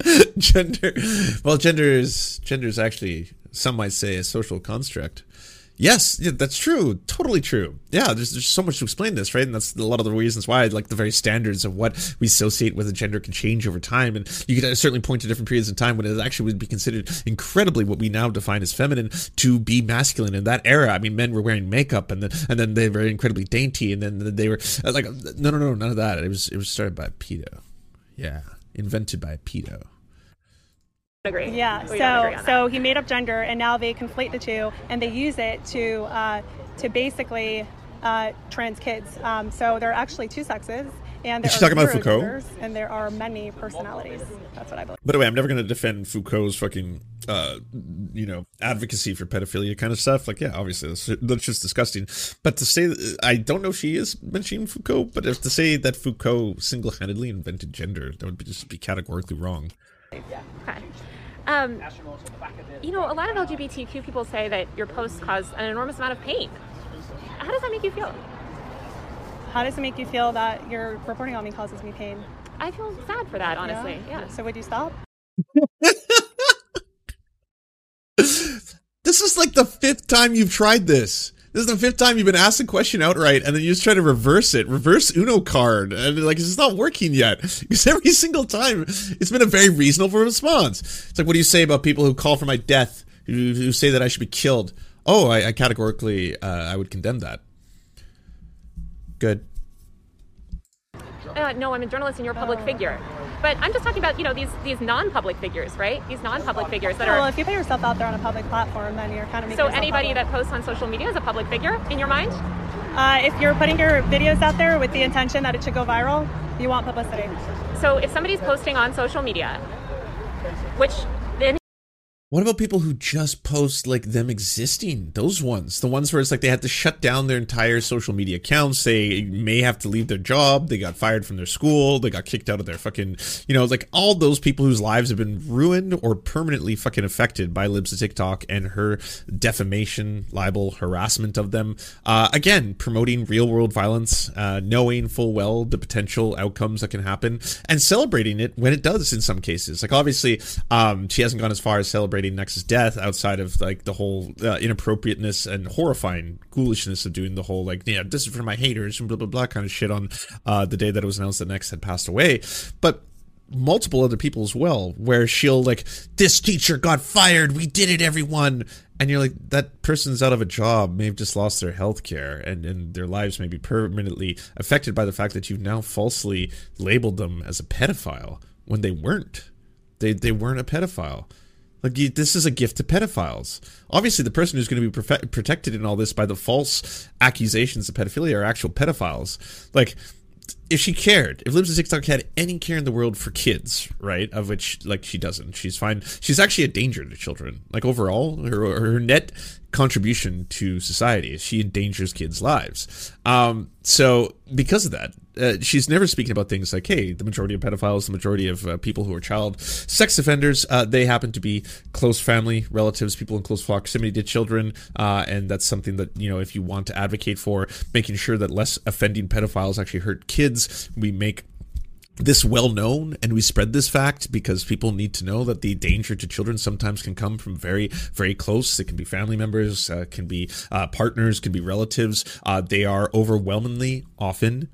Gender, well, gender is gender is actually, some might say, a social construct. Yes, yeah, that's true. Totally true. Yeah, there's, there's so much to explain this, right? And that's a lot of the reasons why, like, the very standards of what we associate with a gender can change over time. And you could certainly point to different periods of time when it actually would be considered incredibly what we now define as feminine to be masculine in that era. I mean, men were wearing makeup, and then and then they were incredibly dainty, and then they were like, no, no, no, none of that. It was it was started by a pedo. Yeah, invented by a pedo. Agree. Yeah, We don't agree so on so he made up gender, and now they conflate the two, and they use it to uh, to basically uh, trans kids. Um, so there are actually two sexes, and there Is she are talking about zero Foucault? genders, and there are many personalities. That's what I believe. By the way, I'm never going to defend Foucault's fucking, uh, you know, advocacy for pedophilia kind of stuff. Like, yeah, obviously, that's, that's just disgusting. But to say, that, I don't know if she is mentioning Foucault, but if to say that Foucault single-handedly invented gender, that would be, just be categorically wrong. Okay. Um, you know, a lot of L G B T Q people say that your posts cause an enormous amount of pain. How does that make you feel? How does it make you feel that your reporting on me causes me pain? I feel sad for that, honestly. Yeah. yeah. So would you stop? This is like the fifth time you've tried this. This is the fifth time you've been asked a question outright, and then you just try to reverse it, reverse Uno card, and like it's not working yet. Because every single time, it's been a very reasonable response. It's like, what do you say about people who call for my death, who, who say that I should be killed? Oh, I, I categorically, uh, I would condemn that. Good. Uh, no, I'm a journalist and you're a public figure. But I'm just talking about, you know, these these non-public figures, right? These non-public figures that are... Well, if you put yourself out there on a public platform, then you're kind of making So yourself anybody public. that posts on social media is a public figure in your mind? Uh, if you're putting your videos out there with the intention that it should go viral, you want publicity. So if somebody's posting on social media, which then What about people who just post like them existing? Those ones, the ones where it's like they had to shut down their entire social media accounts. They may have to leave their job. They got fired from their school. They got kicked out of their fucking, you know, like all those people whose lives have been ruined or permanently fucking affected by Libs of TikTok and her defamation, libel, harassment of them. Uh, again, promoting real world violence, uh, knowing full well the potential outcomes that can happen and celebrating it when it does in some cases. Like obviously, um, she hasn't gone as far as celebrating Nex's death outside of like the whole uh, inappropriateness and horrifying ghoulishness of doing the whole like, yeah, this is for my haters and blah blah blah kind of shit on uh, the day that it was announced that Nex had passed away. But multiple other people as well, where she'll like, this teacher got fired, we did it, everyone. And you're like, that person's out of a job, may have just lost their health care, and, and their lives may be permanently affected by the fact that you've now falsely labeled them as a pedophile when they weren't. They they weren't a pedophile. Like, you, this is a gift to pedophiles. Obviously, the person who's going to be profe- protected in all this by the false accusations of pedophilia are actual pedophiles. Like, if she cared, if Libs of TikTok had any care in the world for kids, right, of which, like, she doesn't. She's fine. She's actually a danger to children. Like, overall, her, her net contribution to society is she endangers kids' lives. Um, so, because of that, uh, she's never speaking about things like, hey, the majority of pedophiles, the majority of uh, people who are child sex offenders, uh, they happen to be close family, relatives, people in close proximity to children, uh, and that's something that, you know, if you want to advocate for, making sure that less offending pedophiles actually hurt kids, we make this well known and we spread this fact because people need to know that the danger to children sometimes can come from very, very close. It can be family members, uh, can be uh, partners, can be relatives. Uh, they are overwhelmingly often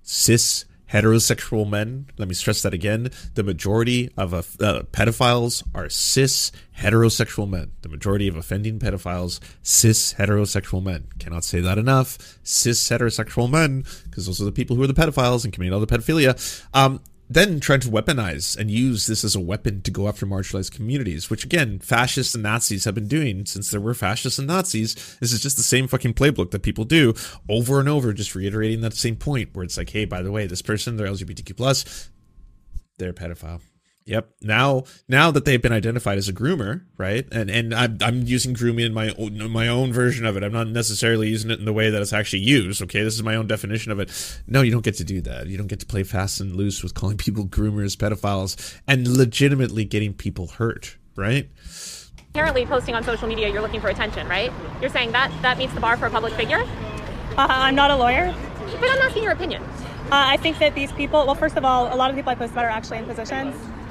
cis heterosexual men. Let me stress that again. The majority of uh, uh, pedophiles are cis heterosexual men. The majority of offending pedophiles, cis heterosexual men. Cannot say that enough. Cis heterosexual men, because those are the people who are the pedophiles and committing all the pedophilia. Um, then trying to weaponize and use this as a weapon to go after marginalized communities, which again, fascists and Nazis have been doing since there were fascists and Nazis. This is just the same fucking playbook that people do over and over, just reiterating that same point where it's like, hey, by the way, this person, they're L G B T Q plus, they're a pedophile. Yep. Now, now that they've been identified as a groomer, right? And and I'm I'm using grooming in my own, my own version of it. I'm not necessarily using it in the way that it's actually used. Okay, this is my own definition of it. No, you don't get to do that. You don't get to play fast and loose with calling people groomers, pedophiles, and legitimately getting people hurt, right? apparently posting on social media, you're looking for attention, right? You're saying that that meets the bar for a public figure? Uh, I'm not a lawyer. But I'm asking your opinion. Uh, I think that these people, well, first of all, a lot of people I post about are actually in positions.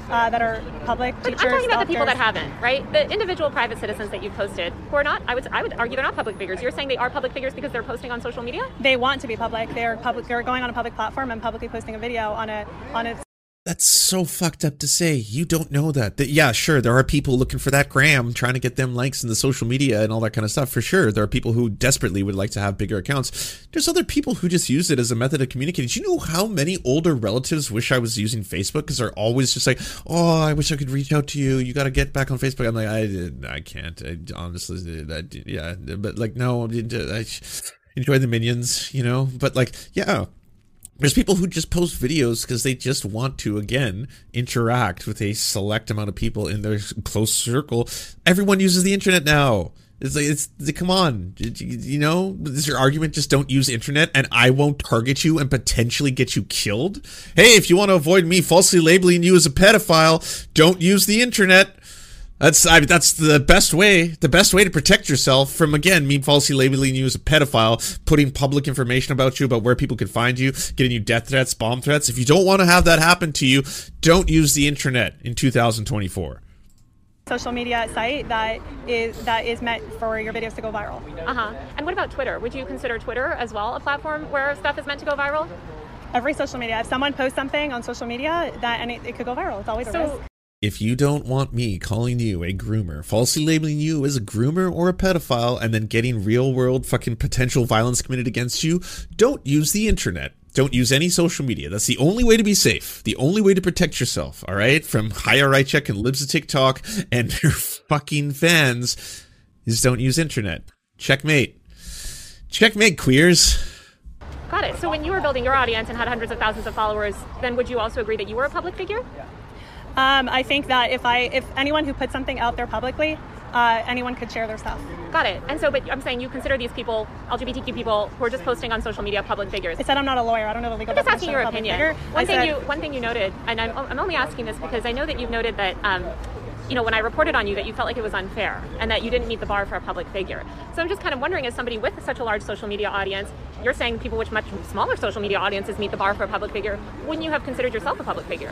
uh, that are public, But teachers, I'm talking about the people that doctors. haven't, right? The individual private citizens that you've posted who are not, I would I would argue they're not public figures. You're saying they are public figures because they're posting on social media? They want to be public. They're public. They're going on a public platform and publicly posting a video on a on a. That's so fucked up to say. You don't know that. that. Yeah, sure, there are people looking for that gram, trying to get them likes in the social media and all that kind of stuff. For sure, there are people who desperately would like to have bigger accounts. There's other people who just use it as a method of communicating. Do you know how many older relatives wish I was using Facebook because they're always just like, "Oh, I wish I could reach out to you. You got to get back on Facebook." I'm like, I, I can't. I honestly, I, yeah, but like, no, I enjoy the minions, you know. But like, yeah. There's people who just post videos because they just want to, again, interact with a select amount of people in their close circle. Everyone uses the internet now. It's like, it's, come on, you know, is your argument just don't use internet and I won't target you and potentially get you killed? Hey, if you want to avoid me falsely labeling you as a pedophile, don't use the internet. That's I mean, that's the best way, the best way to protect yourself from, again, me falsely labeling you as a pedophile, putting public information about you, about where people can find you, getting you death threats, bomb threats. If you don't want to have that happen to you, don't use the internet in two thousand twenty-four. Social media site that is that is meant for your videos to go viral. Uh-huh. And what about Twitter? Would you consider Twitter as well a platform where stuff is meant to go viral? Every social media, if someone posts something on social media, that and it, it could go viral. It's always a So- risk. If you don't want me calling you a groomer, falsely labeling you as a groomer or a pedophile, and then getting real world fucking potential violence committed against you, don't use the internet. Don't use any social media. That's the only way to be safe. The only way to protect yourself, all right? From Haya Rychek and Libs of TikTok and their fucking fans is don't use internet. Checkmate. Checkmate, queers. Got it. So when you were building your audience and had hundreds of thousands of followers, then would you also agree that you were a public figure? Um, I think that if I if anyone who puts something out there publicly, uh, anyone could share their stuff. Got it. And so, but I'm saying you consider these people, L G B T Q people, who are just posting on social media, public figures. I said I'm not a lawyer. I don't know the legal I'm just asking definition your of public opinion. figure. One I thing said- you one thing you noted, and I'm, I'm only asking this because I know that you've noted that, um, you know, when I reported on you, that you felt like it was unfair and that you didn't meet the bar for a public figure. So I'm just kind of wondering, as somebody with such a large social media audience, you're saying people with much smaller social media audiences meet the bar for a public figure. Wouldn't you have considered yourself a public figure?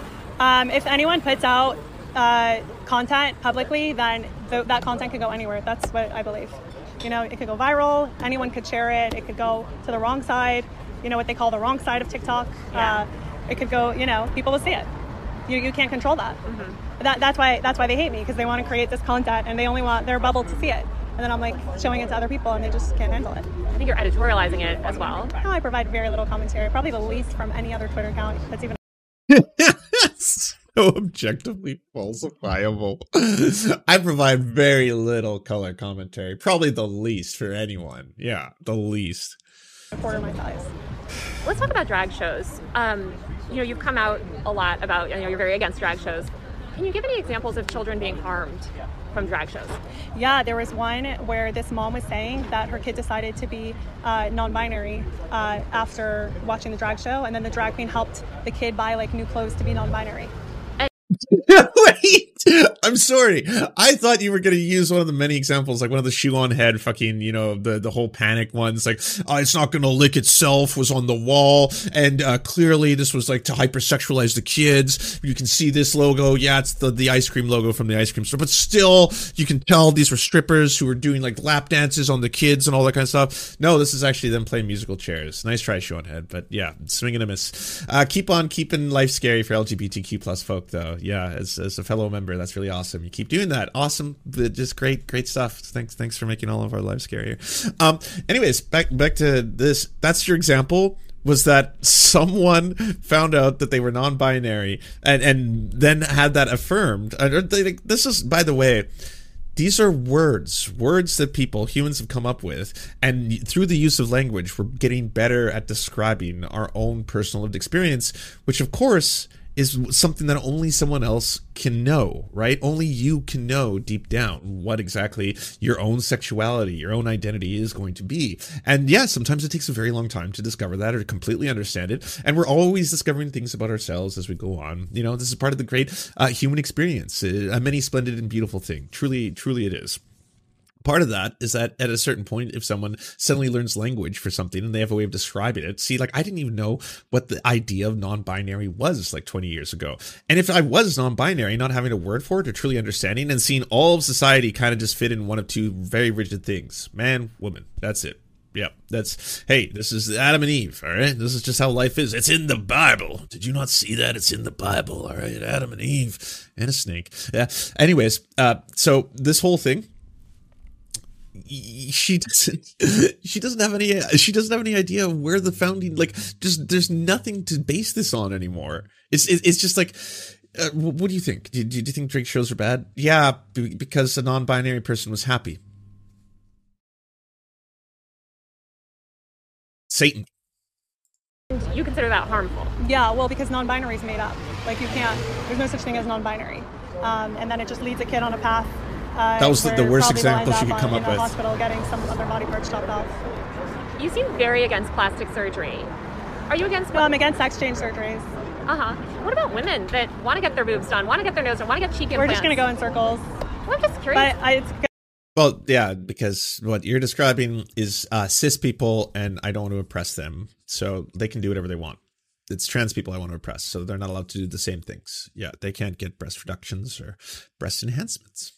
Um, if anyone puts out uh, content publicly, then th- that content could go anywhere. That's what I believe. You know, it could go viral. Anyone could share it. It could go to the wrong side. You know, what they call the wrong side of TikTok. Yeah. Uh, it could go. You know, people will see it. You you can't control that. Mm-hmm. That that's why that's why they hate me, because they want to create this content and they only want their bubble to see it. And then I'm like showing it to other people and they just can't handle it. I think you're editorializing it as well. No, I provide very little commentary. Probably the least from any other Twitter account that's even. So objectively falsifiable. I provide very little color commentary. Probably the least for anyone. Yeah, the least. a quarter my size. Let's talk about drag shows. Um, you know, you've come out a lot about, you know, you're very against drag shows. Can you give any examples of children being harmed from drag shows? Yeah, there was one where this mom was saying that her kid decided to be uh, non-binary uh, after watching the drag show, and then the drag queen helped the kid buy like new clothes to be non-binary. Wait, I'm sorry. I thought you were going to use one of the many examples, like one of the shoe on head fucking, you know, the, the whole panic ones, like, oh, it's not going to lick itself was on the wall. And uh, clearly this was like to hypersexualize the kids. You can see this logo. Yeah, it's the, the ice cream logo from the ice cream store. But still, you can tell these were strippers who were doing like lap dances on the kids and all that kind of stuff. No, this is actually them playing musical chairs. Nice try, shoe on head. But yeah, swing and a miss. Uh, keep on keeping life scary for L G B T Q plus folk, though. Yeah, as, as a fellow member, that's really awesome. You keep doing that. Awesome. Just great, great stuff. Thanks, thanks for making all of our lives scarier. Um, anyways, back back to this. That's your example. Was that someone found out that they were non-binary and and then had that affirmed? This is, by the way, these are words, words that people, humans have come up with, and through the use of language, we're getting better at describing our own personal lived experience, which of course is something that only someone else can know, right? Only you can know deep down what exactly your own sexuality, your own identity is going to be. And yeah, sometimes it takes a very long time to discover that or to completely understand it. And we're always discovering things about ourselves as we go on. You know, this is part of the great uh, human experience, a many splendid and beautiful thing. Truly, truly it is. part of that is that at a certain point, if someone suddenly learns language for something and they have a way of describing it, see, like I didn't even know what the idea of non-binary was like twenty years ago. And if I was non-binary, not having a word for it or truly understanding and seeing all of society kind of just fit in one of two very rigid things, man, woman, that's it. Yeah, that's, hey, this is Adam and Eve, all right? This is just how life is. It's in the Bible. Did you not see that? It's in the Bible, all right? Adam and Eve and a snake. Yeah. Anyways, uh, so this whole thing, she doesn't, she doesn't have any, she doesn't have any idea of where the founding, like, just, there's nothing to base this on anymore. It's, it's just like, uh, what do you think? Do, do you think Drake shows are bad? Yeah, because a non-binary person was happy. Satan. You consider that harmful? Yeah, well, because non-binary is made up. Like you can't, there's no such thing as non-binary. Um, and then it just leads a kid on a path. Uh, that was the, the worst example she could come up with. In a hospital getting some other body parts chopped off. You seem very against plastic surgery. Are you against? Well, I'm against sex change surgeries. Uh-huh. What about women that want to get their boobs done, want to get their nose done, want to get cheek implants? We're just going to go in circles. Well, I'm just curious. But I, it's good. Well, yeah, because what you're describing is uh, cis people, and I don't want to oppress them, so they can do whatever they want. It's trans people I want to oppress, so they're not allowed to do the same things. Yeah, they can't get breast reductions or breast enhancements.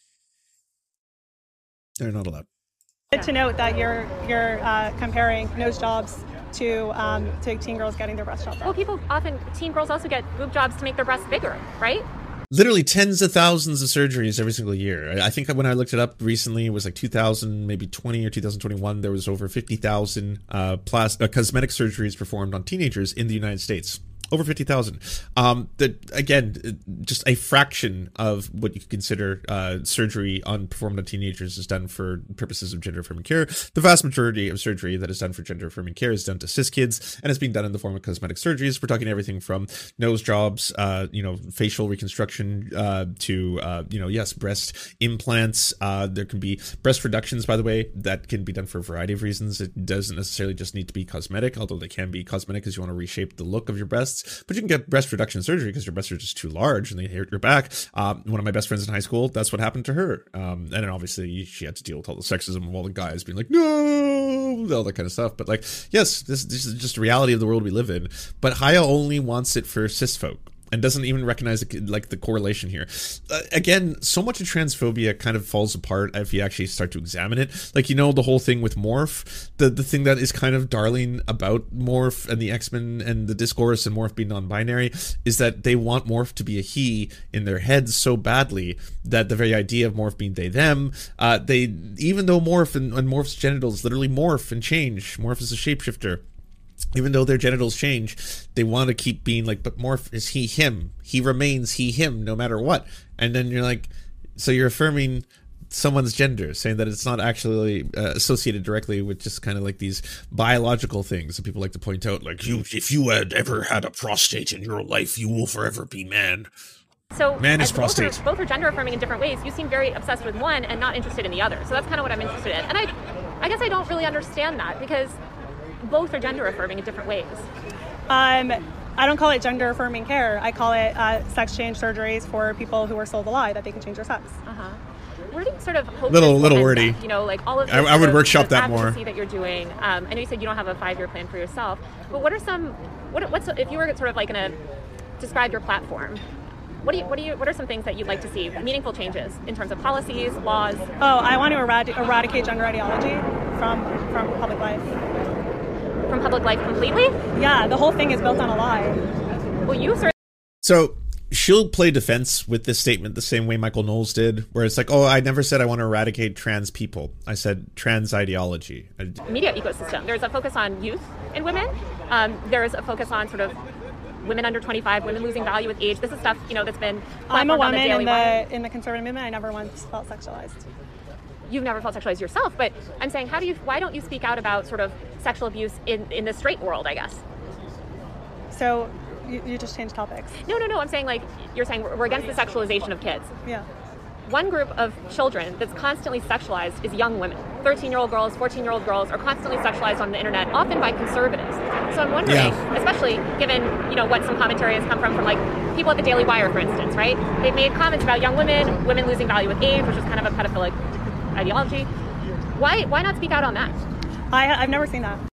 They're not allowed. Good to note that you're you're uh, comparing nose jobs to um, to teen girls getting their breast chopped off. Well, people often, teen girls also get boob jobs to make their breasts bigger, right? Literally tens of thousands of surgeries every single year. I think when I looked it up recently, it was like two thousand, maybe twenty or two thousand twenty-one. There was over fifty thousand uh, plas- uh, cosmetic surgeries performed on teenagers in the United States. Over fifty thousand. Um, that again, just a fraction of what you could consider uh, surgery on performed on teenagers is done for purposes of gender affirming care. The vast majority of surgery that is done for gender affirming care is done to cis kids, and it's being done in the form of cosmetic surgeries. We're talking everything from nose jobs, uh, you know, facial reconstruction, uh, to uh, you know, yes, breast implants. Uh, there can be breast reductions, by the way, that can be done for a variety of reasons. It doesn't necessarily just need to be cosmetic, although they can be cosmetic because you want to reshape the look of your breasts. But you can get breast reduction surgery because your breasts are just too large and they hurt your back. Um, one of my best friends in high school, that's what happened to her. Um, and then obviously she had to deal with all the sexism of all the guys being like, no, all that kind of stuff. But like, yes, this, this is just a reality of the world we live in. But Haya only wants it for cis folk and doesn't even recognize the, like the correlation here. Uh, again, so much of transphobia kind of falls apart if you actually start to examine it. Like, you know, the whole thing with Morph, the the thing that is kind of darling about Morph and the X-Men and the discourse and Morph being non-binary is that they want Morph to be a he in their heads so badly that the very idea of Morph being they them, uh, they even though Morph and, and Morph's genitals literally morph and change. Morph is a shapeshifter. Even though their genitals change, they want to keep being like, but Morph is he, him. He remains he, him, no matter what. And then you're like, so you're affirming someone's gender, saying that it's not actually uh, associated directly with just kind of like these biological things that people like to point out. Like, you, if you had ever had a prostate in your life, you will forever be man. So man is both prostate. Are, both are gender affirming in different ways. You seem very obsessed with one and not interested in the other. So that's kind of what I'm interested in. And I, I guess I don't really understand that because both are gender affirming in different ways. Um, I don't call it gender affirming care. I call it uh, sex change surgeries for people who are sold a lie that they can change their sex. Uh-huh. Where do you sort of hope little this little will wordy? end up? You know, like all of I, this I would sort of, workshop this that more. advocacy that you're doing. Um, I know you said you don't have a five-year plan for yourself, but what are some? What what's if you were sort of like going to describe your platform? What do you what do you what are some things that you'd like to see meaningful changes in terms of policies, laws? Oh, I want to erad- eradicate gender ideology from from public life. From public life completely? Yeah, the whole thing is built on a lie. Well, you sort of... So she'll play defense with this statement the same way Michael Knowles did, where it's like, oh, I never said I want to eradicate trans people. I said trans ideology. Media ecosystem. There's a focus on youth and women. Um, there's a focus on sort of women under twenty-five, women losing value with age. This is stuff, you know, that's been... I'm a woman in the, wire. in the conservative movement. I never once felt sexualized. You've never felt sexualized yourself, but I'm saying, how do you? Why don't you speak out about sort of sexual abuse in, in the straight world, I guess? So you, you just changed topics. No, no, no. I'm saying, like, you're saying we're, we're against the sexualization of kids. Yeah. One group of children that's constantly sexualized is young women. thirteen-year-old girls, fourteen-year-old girls are constantly sexualized on the internet, often by conservatives. So I'm wondering, yeah. especially given, you know, what some commentary has come from, from like people at the Daily Wire, for instance, right? They've made comments about young women, women losing value with age, which is kind of a pedophilic ideology. Why why not speak out on that? I, I've never seen that.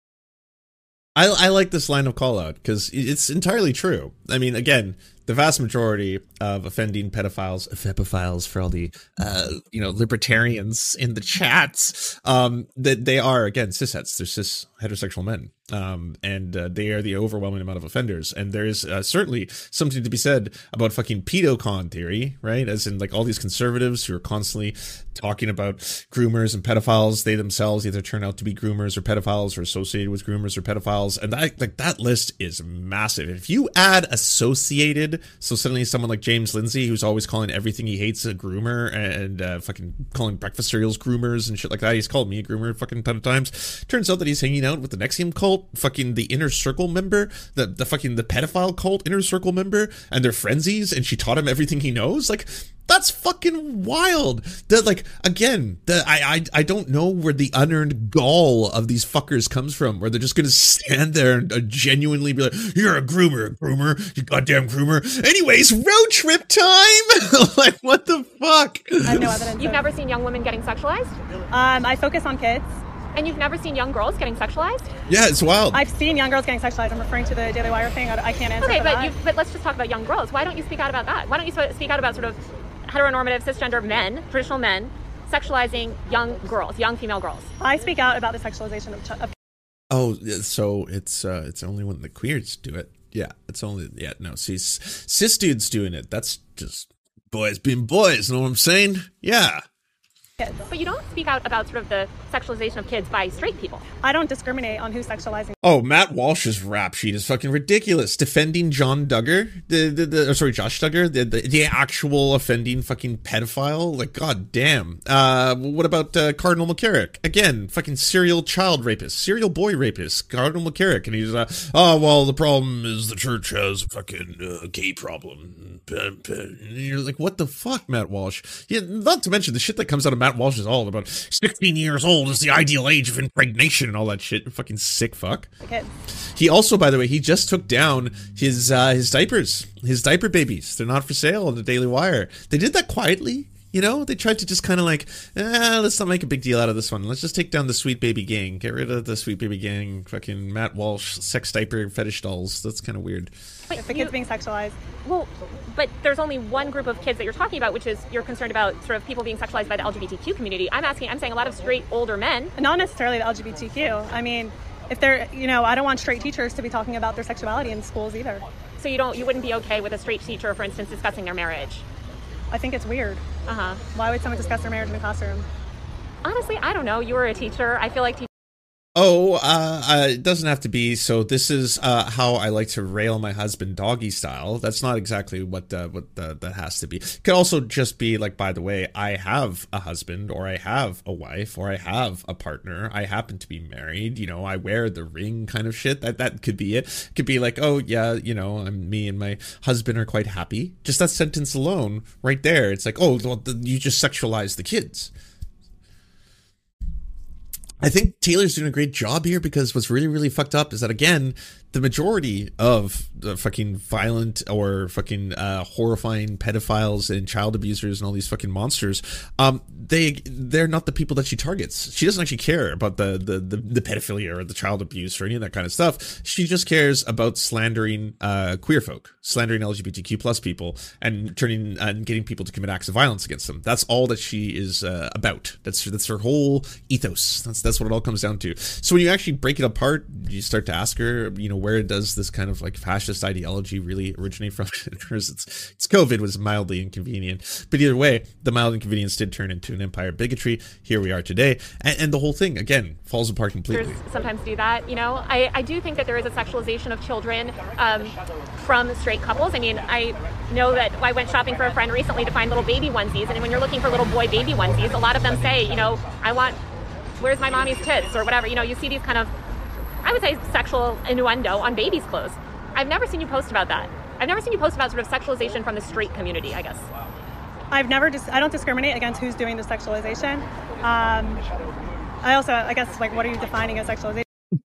I, I like this line of call out because it's entirely true. I mean, again, the vast majority of offending pedophiles, pedophiles for all the, uh, you know, libertarians in the chats, um, that they are, again, cishetes. They're cis heterosexual men. Um, and uh, they are the overwhelming amount of offenders. And there is uh, certainly something to be said about fucking pedocon theory, right? As in, like, all these conservatives who are constantly talking about groomers and pedophiles. They themselves either turn out to be groomers or pedophiles or associated with groomers or pedophiles. And that, like, that list is massive. If you add associated, so suddenly someone like James Lindsay, who's always calling everything he hates a groomer and uh, fucking calling breakfast cereals groomers and shit like that. He's called me a groomer a fucking ton of times. Turns out that he's hanging out with the Nexium cult, fucking the Inner Circle member, the, the fucking the pedophile cult Inner Circle member, and they're frenzies, and she taught him everything he knows. Like, that's fucking wild. That, like, again, the, I, I I don't know where the unearned gall of these fuckers comes from, where they're just gonna stand there and uh, genuinely be like, "You're a groomer, groomer, you goddamn groomer." Anyways, road trip time. Like, what the fuck? I have no evidence. You've of- never seen young women getting sexualized? Um, I focus on kids. And you've never seen young girls getting sexualized? Yeah, it's wild. I've seen young girls getting sexualized. I'm referring to the Daily Wire thing. I, I can't answer Okay, for but that. you but let's just talk about young girls. Why don't you speak out about that? Why don't you sp- speak out about sort of heteronormative cisgender men, traditional men, sexualizing young girls, young female girls? I speak out about the sexualization of, ch- of Oh, so it's uh, it's only when the queers do it. Yeah, it's only yeah. No, see, cis dudes doing it. That's just boys being boys. Know what I'm saying? Yeah. kids. But you don't speak out about sort of the sexualization of kids by straight people. I don't discriminate on who's sexualizing. Oh, Matt Walsh's rap sheet is fucking ridiculous. Defending John Duggar, the, the, the or sorry, Josh Duggar, the, the the actual offending fucking pedophile. Like, god damn. Uh, what about uh, Cardinal McCarrick? Again, fucking serial child rapist, serial boy rapist, Cardinal McCarrick, and he's uh, oh well, the problem is the church has a fucking uh, gay problem. And you're like, what the fuck, Matt Walsh? Yeah, not to mention the shit that comes out of Matt Walsh is all about sixteen years old is the ideal age of impregnation and all that shit. Fucking sick fuck. Kids. He also, by the way, he just took down his uh, his diapers, his diaper babies. They're not for sale on the Daily Wire. They did that quietly. You know, they tried to just kind of like, eh, let's not make a big deal out of this one. Let's just take down the Sweet Baby Gang. Get rid of the Sweet Baby Gang. Fucking Matt Walsh, sex diaper fetish dolls. That's kind of weird. But If the you- kid's being sexualized. Well, but there's only one group of kids that you're talking about, which is you're concerned about sort of people being sexualized by the L G B T Q community. I'm asking, I'm saying a lot of straight older men. Not necessarily the L G B T Q. I mean, if they're, you know, I don't want straight teachers to be talking about their sexuality in schools either. So you don't, you wouldn't be okay with a straight teacher, for instance, discussing their marriage. I think it's weird. Uh huh. Why would someone discuss their marriage in a classroom? Honestly, I don't know. You were a teacher. I feel like teachers. Oh, uh, uh, it doesn't have to be. So this is uh, how I like to rail my husband doggy style. That's not exactly what uh, what uh, that has to be. It could also just be like, by the way, I have a husband, or I have a wife, or I have a partner. I happen to be married. You know, I wear the ring, kind of shit. That that could be it. It could be like, oh yeah, you know, I'm, me and my husband are quite happy. Just that sentence alone, right there. It's like, oh, well, you just sexualize the kids. I think Taylor's doing a great job here, because what's really, really fucked up is that, again, the majority of the fucking violent or fucking uh, horrifying pedophiles and child abusers and all these fucking monsters, um, they, they're not the people that she targets. She doesn't actually care about the, the, the, the pedophilia or the child abuse or any of that kind of stuff. She just cares about slandering uh, queer folk, slandering L G B T Q plus people, and turning uh, and getting people to commit acts of violence against them. That's all that she is uh, about. That's that's her whole ethos. That's that's what it all comes down to. So when you actually break it apart, you start to ask her, you know, where does this kind of like fascist ideology really originate from? it's it's COVID was mildly inconvenient, but either way, the mild inconvenience did turn into an empire bigotry. Here we are today, and, and the whole thing again falls apart completely. Sometimes do that, you know. I, I do think that there is a sexualization of children um, from straight couples. I mean, I know that I went shopping for a friend recently to find little baby onesies, and when you're looking for little boy baby onesies, a lot of them say, you know, I want, where's my mommy's tits or whatever. You know, you see these kind of, I would say, sexual innuendo on babies' clothes. I've never seen you post about that. I've never seen you post about sort of sexualization from the straight community, I guess. I've never dis- I don't discriminate against who's doing the sexualization. Um, I also, I guess, like, what are you defining as sexualization?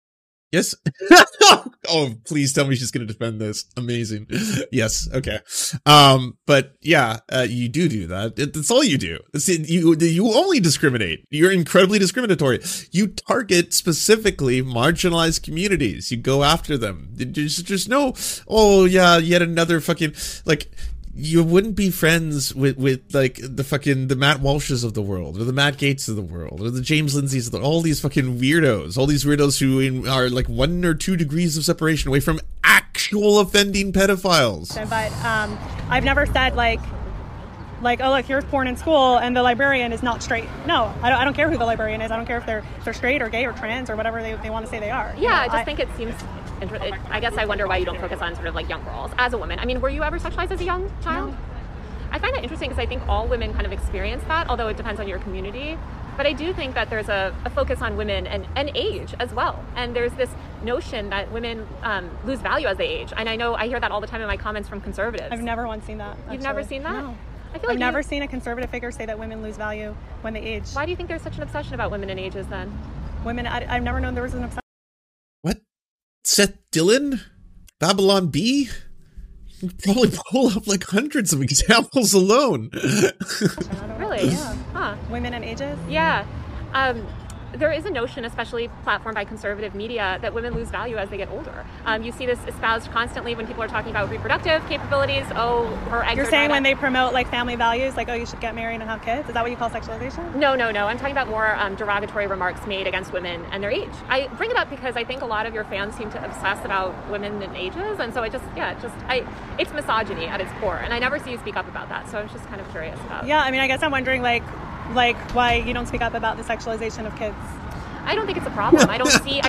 Yes. Oh, please tell me she's going to defend this. Amazing. Yes. Okay. Um, but yeah, uh, you do do that. It, that's all you do. It's, you, you only discriminate. You're incredibly discriminatory. You target specifically marginalized communities. You go after them. There's just no, oh yeah, yet another fucking, like, you wouldn't be friends with, with like the fucking the Matt Walshes of the world, or the Matt Gates of the world, or the James Lindsays of the, all these fucking weirdos, all these weirdos who in, are like one or two degrees of separation away from actual offending pedophiles. But um, I've never said like, like, oh look, here's porn in school, and the librarian is not straight. No, I don't, I don't care who the librarian is. I don't care if they're if they're straight or gay or trans or whatever they, they want to say they are. Yeah, You know, I just I, think it seems. I guess I wonder why you don't focus on sort of like young girls as a woman. I mean, were you ever sexualized as a young child? No. I find that interesting because I think all women kind of experience that, although it depends on your community. But I do think that there's a, a focus on women and, and age as well. And there's this notion that women um, lose value as they age. And I know I hear that all the time in my comments from conservatives. I've never once seen that. You've actually. never seen that? No. I feel like I've never you, seen a conservative figure say that women lose value when they age. Why do you think there's such an obsession about women and ages then? Women, I, I've never known there was an obsession. What? Seth Dillon? Babylon Bee? You can probably pull up like hundreds of examples alone. Really? Yeah. Huh. Women and ages? Yeah. Um, there is a notion, especially platformed by conservative media, that women lose value as they get older. Um, you see this espoused constantly when people are talking about reproductive capabilities. Oh, her eggs You're are saying dried when up. they promote like family values, like, oh, you should get married and have kids? Is that what you call sexualization? No, no, no. I'm talking about more um, derogatory remarks made against women and their age. I bring it up because I think a lot of your fans seem to obsess about women and ages, and so I just, yeah, it just, I, it's misogyny at its core, and I never see you speak up about that. So I was just kind of curious about. Yeah, I mean, I guess I'm wondering, like, like why you don't speak up about the sexualization of kids. I don't think it's a problem. I don't see.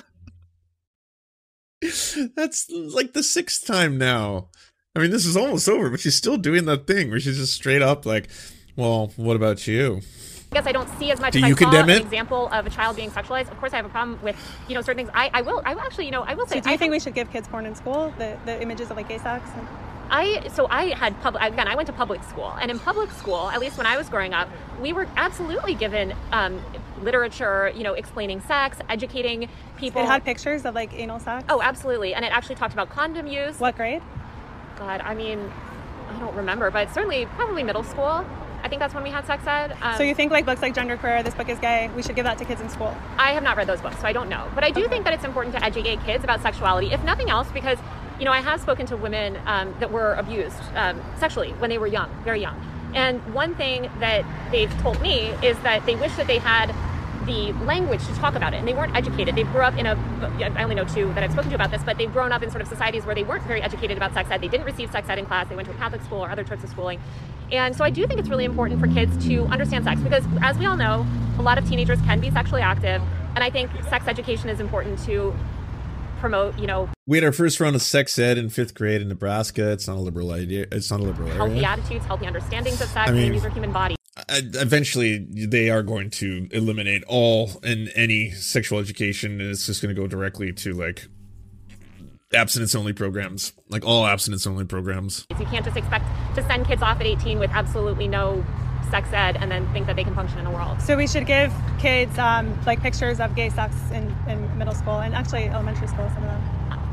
That's like the sixth time now. I mean, this is almost over, but she's still doing that thing where she's just straight up like, well, what about you? I guess I don't see as much Do as you I saw condemn an it? example of a child being sexualized. Of course, I have a problem with, you know, certain things. I, I will, I will actually, you know, I will say. So do you I think we should give kids porn in school? The the images of like gay sex? And- I so I had public again. I went to public school, and in public school, at least when I was growing up, we were absolutely given um, literature, you know, explaining sex, educating people. It had pictures of like anal sex? Oh, absolutely, and it actually talked about condom use. What grade? God, I mean, I don't remember, but certainly probably middle school. I think that's when we had sex ed. Um, So you think like books like Gender Queer, This Book is Gay, we should give that to kids in school? I have not read those books, so I don't know. But I do think that it's important to educate kids about sexuality, if nothing else, because, you know, I have spoken to women um, that were abused um, sexually when they were young, very young. And one thing that they've told me is that they wish that they had the language to talk about it, and they weren't educated. They grew up in a, I only know two that I've spoken to about this, but they've grown up in sort of societies where they weren't very educated about sex ed. They didn't receive sex ed in class. They went to a Catholic school or other sorts of schooling. And so I do think it's really important for kids to understand sex, because as we all know, a lot of teenagers can be sexually active, and I think sex education is important to promote, you know, We had our first round of sex ed in fifth grade in Nebraska. It's not a liberal idea. It's not a liberal healthy area. attitudes, healthy understandings of sex. I I mean, mean- these are human bodies. Uh, eventually, they are going to eliminate all and any sexual education, and it's just going to go directly to like abstinence only programs, like all abstinence only programs. You can't just expect to send kids off at eighteen with absolutely no sex ed and then think that they can function in a world. So we should give kids um, like pictures of gay sex in, in middle school and actually elementary school, some of them.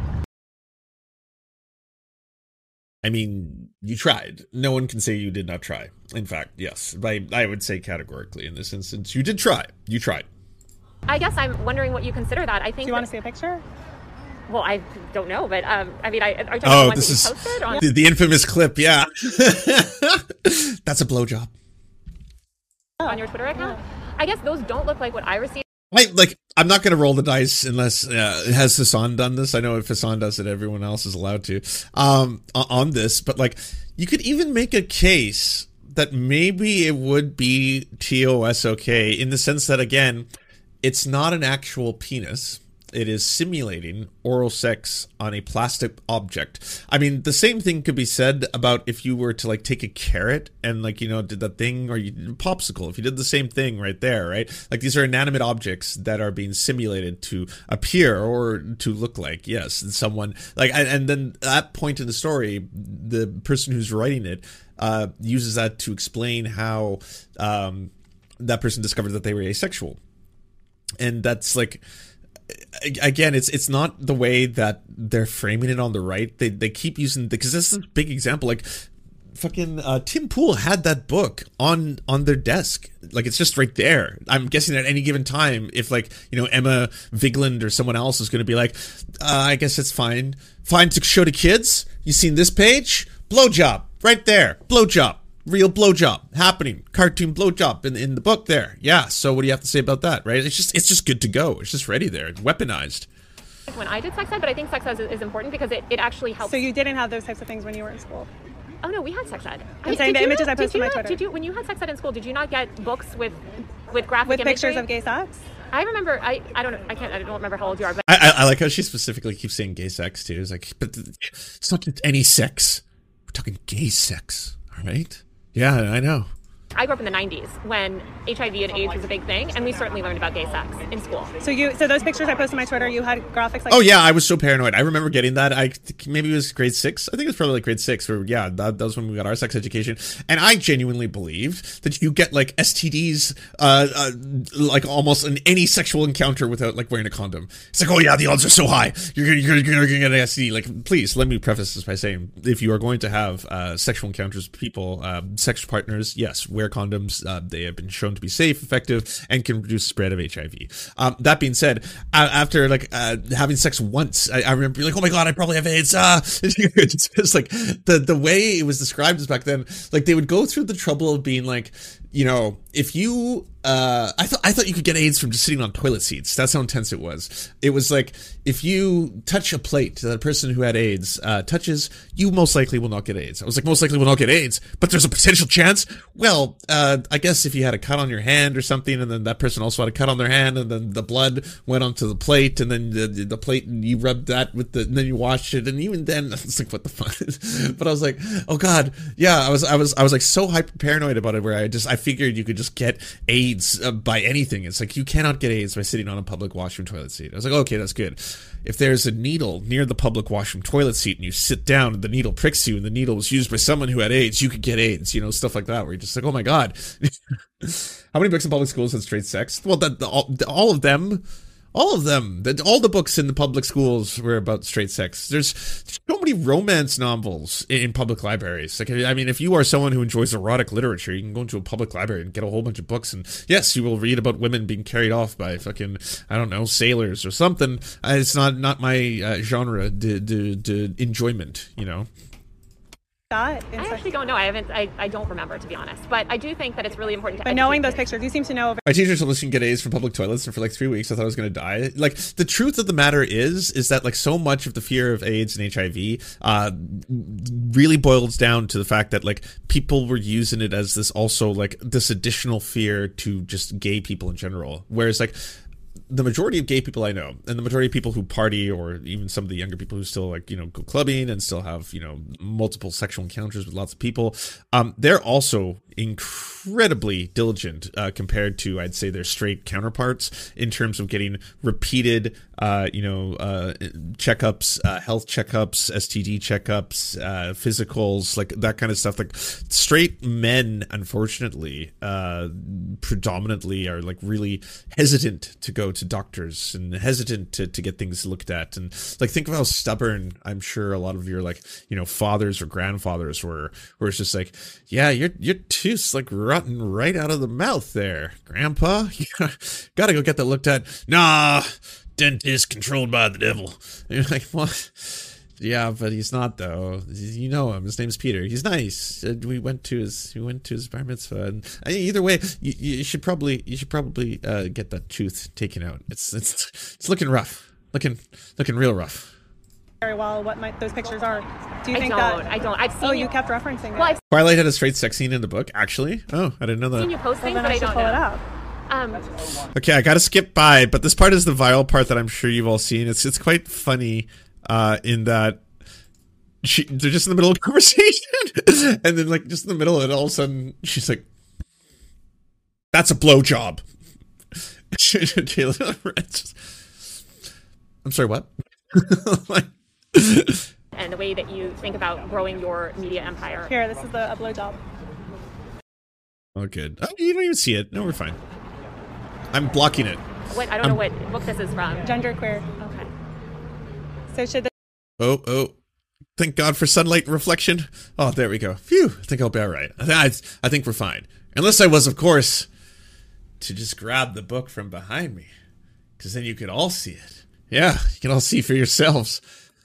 I mean, you tried. No one can say you did not try. In fact, yes, I, I would say categorically in this instance, you did try. You tried. I guess I'm wondering what you consider that. I think. Do you want to that- see a picture? Well, I don't know, but um, I mean, I, are you talking about Oh, the ones this is that you posted on? the, the infamous clip. Yeah, that's a blowjob. on your Twitter account. I guess those don't look like what I received. I like. I'm not going to roll the dice unless uh, has Hassan done this. I know if Hassan does it, everyone else is allowed to um, on this. But like, you could even make a case that maybe it would be T O S okay in the sense that again, it's not an actual penis. It is simulating oral sex on a plastic object. I mean, the same thing could be said about if you were to like take a carrot and like, you know, did that thing, or you popsicle, if you did the same thing right there, right? Like these are inanimate objects that are being simulated to appear or to look like, yes, someone like, and, and then at that point in the story, the person who's writing it uh, uses that to explain how um, that person discovered that they were asexual. And that's like, again, it's it's not the way that they're framing it on the right. They they keep using, because this is a big example. Like, fucking uh, Tim Pool had that book on on their desk. Like, it's just right there. I'm guessing at any given time, if like, you know, Emma Vigland or someone else is going to be like, uh, I guess it's fine, fine to show to kids. You seen this page? Blowjob right there. Blowjob. Real blowjob happening, cartoon blowjob in in the book there. Yeah. So what do you have to say about that, right? It's just it's just good to go. It's just ready there. It's weaponized. When I did sex ed, but I think sex ed is important because it, it actually helps. So you didn't have those types of things when you were in school? Oh no, we had sex ed. I'm saying the images I posted on my Twitter. Did you, when you had sex ed in school, did you not get books with with graphic with imagery? pictures of gay sex? I remember. I, I don't know. I can't. I don't remember how old you are, but I I, I like how she specifically keeps saying gay sex too. It's like, but it's not just any sex. We're talking gay sex. All right. Yeah, I know. I grew up in the nineties when H I V and AIDS was a big thing, and we certainly learned about gay sex in school. So you, so those pictures I posted on my Twitter, you had graphics like. Oh yeah, I was so paranoid. I remember getting that. I maybe it was grade six. I think it was probably like grade six. Where yeah, that, that was when we got our sex education, and I genuinely believed that you get like S T Ds, uh, uh, like almost in any sexual encounter without like wearing a condom. It's like, oh yeah, the odds are so high. You're gonna you're gonna, you're gonna get an S T D. Like, please let me preface this by saying, if you are going to have uh, sexual encounters with people, uh, sex partners, yes, wear condoms. Uh, they have been shown to be safe, effective, and can reduce the spread of H I V. Um, that being said, uh, after like uh, having sex once, I, I remember like, oh my god, I probably have AIDS. Ah, it's just like the the way it was described as back then. Like, they would go through the trouble of being like, you know, if you, uh, I thought I thought you could get AIDS from just sitting on toilet seats. That's how intense it was. It was like, if you touch a plate that a person who had AIDS uh, touches, you most likely will not get AIDS. I was like, most likely will not get AIDS, but there's a potential chance. Well, uh, I guess if you had a cut on your hand or something, and then that person also had a cut on their hand, and then the blood went onto the plate, and then the, the plate, and you rubbed that with the, and then you washed it, and even then, it's like, what the fuck? But I was like, oh god, yeah. I was, I was, I was like so hyper paranoid about it, where I just, I figured you could just get AIDS uh, by anything. It's like, you cannot get AIDS by sitting on a public washroom toilet seat. I was like, okay, that's good. If there's a needle near the public washroom toilet seat and you sit down and the needle pricks you and the needle was used by someone who had AIDS, you could get AIDS, you know, stuff like that, where you're just like, oh my god. How many books in public schools had straight sex? Well, that all, all of them, all of them, that all the books in the public schools were about straight sex. There's so many romance novels in, in public libraries. Like, I mean, if you are someone who enjoys erotic literature, you can go into a public library and get a whole bunch of books, and yes, you will read about women being carried off by fucking, I don't know, sailors or something. Uh, it's not not my uh, genre de, de, de enjoyment, you know. That I actually don't know. I haven't. I, I don't remember, to be honest. But I do think that it's really important to. But knowing those pictures, you seem to know. My teacher told us you can get AIDS from public toilets, and for like three weeks, I thought I was going to die. Like, the truth of the matter is, is that like so much of the fear of AIDS and H I V, uh, really boils down to the fact that like people were using it as this also like this additional fear to just gay people in general. Whereas like, the majority of gay people I know, and the majority of people who party, or even some of the younger people who still like, you know, go clubbing and still have, you know, multiple sexual encounters with lots of people, um, they're also incredibly diligent uh, compared to, I'd say, their straight counterparts in terms of getting repeated, uh, you know, uh, checkups, uh, health checkups, S T D checkups, uh, physicals, like that kind of stuff. Like, straight men, unfortunately, uh, predominantly are like really hesitant to go to doctors and hesitant to, to get things looked at. And like, think of how stubborn I'm sure a lot of your like, you know, fathers or grandfathers were, where it's just like, yeah, your your tooth's like rotten right out of the mouth there, grandpa. You gotta go get that looked at. Nah, dentist controlled by the devil. And you're like, what? Yeah, but he's not though. You know him. His name's Peter. He's nice. Uh, we went to his we went to his bar mitzvah. And uh, either way, you, you should probably you should probably uh, get that tooth taken out. It's it's it's looking rough. Looking looking real rough. Very well what my, those pictures are. Do you I think don't, that? I don't. I've seen Oh, you, you kept referencing Well, it. I've Twilight had a straight sex scene in the book, actually. Oh, I didn't know that. seen you posting, Well, then but I I should don't pull know. it up. Um, Okay, I gotta skip by, but this part is the vile part that I'm sure you've all seen. It's it's quite funny, uh, in that she they're just in the middle of a conversation, and then like just in the middle of it, all of a sudden she's like, "That's a blowjob." I'm sorry, what? Like, and the way that you think about growing your media empire. Here, this is the a blowjob. oh, good. Oh, you don't even see it. No, we're fine. I'm blocking it What I don't Um, know what book this is from. Genderqueer. Okay. So should the Oh, oh. Thank God for sunlight reflection. Oh, there we go. Phew. I think I'll be all right. I, th- I think we're fine. Unless I was, of course, to just grab the book from behind me. Because then you could all see it. Yeah, you can all see for yourselves.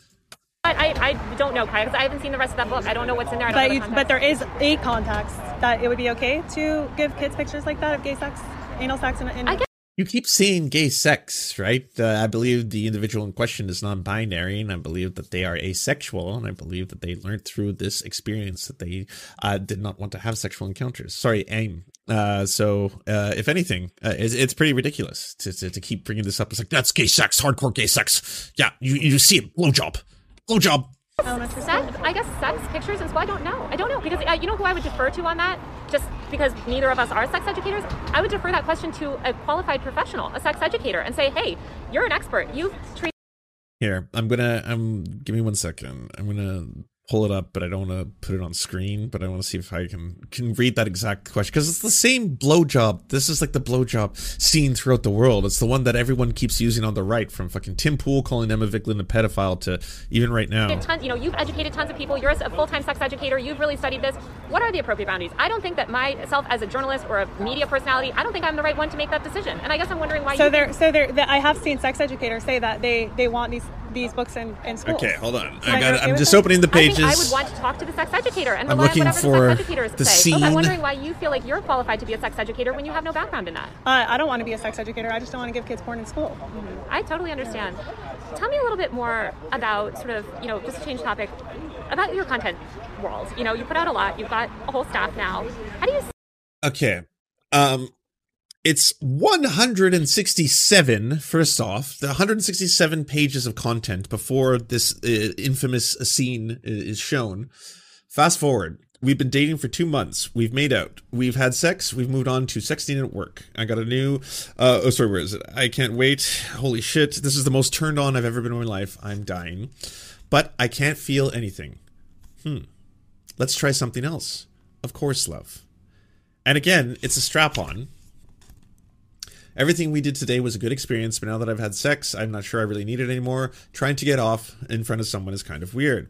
I, I, I don't know, Kai, because I haven't seen the rest of that book. I don't know what's in there. I don't but know you, the but context. there is a context that it would be okay to give kids pictures like that of gay sex, anal sex, in, in I guess You keep saying gay sex, right? Uh, I believe the individual in question is non-binary, and I believe that they are asexual, and I believe that they learned through this experience that they uh, did not want to have sexual encounters. Sorry, aim. Uh, so, uh, if anything, uh, it's, it's pretty ridiculous to, to to keep bringing this up. It's like, that's gay sex, hardcore gay sex. Yeah, you you see it, blowjob, blowjob. elementary sex, school. I guess sex pictures and school. I don't know. I don't know because uh, you know who I would defer to on that. Just because neither of us are sex educators, I would defer that question to a qualified professional, a sex educator, and say, "Hey, you're an expert. You've treated." Here, I'm gonna, I'm, give me one second. I'm gonna pull it up, but I don't want to put it on screen, but I want to see if I can, can read that exact question. Because it's the same blowjob. This is like the blowjob seen throughout the world. It's the one that everyone keeps using on the right, from fucking Tim Pool calling Emma Vigeland a pedophile to even right now. Tons, you know, you've educated tons of people. You're a full-time sex educator. You've really studied this. What are the appropriate boundaries? I don't think that myself as a journalist or a media personality, I don't think I'm the right one to make that decision. And I guess I'm wondering why So you there, think- so there. The, I have seen sex educators say that they they want these these books in in schools. Okay, hold on. So I you're got. okay I'm with just that? opening the I think pages. I would want to talk to the sex educator and I'm rely on looking whatever for the sex educators the say. So I'm scene. wondering why you feel like you're qualified to be a sex educator when you have no background in that. Uh, I don't want to be a sex educator. I just don't want to give kids porn in school. I totally understand. Tell me a little bit more about sort of, you know, just to change topic, about your content world. You know, you put out a lot. You've got a whole staff now. How do you Okay. Um, it's one hundred sixty-seven, first off, the one hundred sixty-seven pages of content before this uh, infamous scene is shown. Fast forward. We've been dating for two months. We've made out. We've had sex. We've moved on to sexting at work. I got a new, uh, oh, sorry, where is it? I can't wait. Holy shit. This is the most turned on I've ever been in my life. I'm dying. But I can't feel anything. Hmm. Let's try something else. Of course, love. And again, it's a strap-on. Everything we did today was a good experience, but now that I've had sex, I'm not sure I really need it anymore. Trying to get off in front of someone is kind of weird.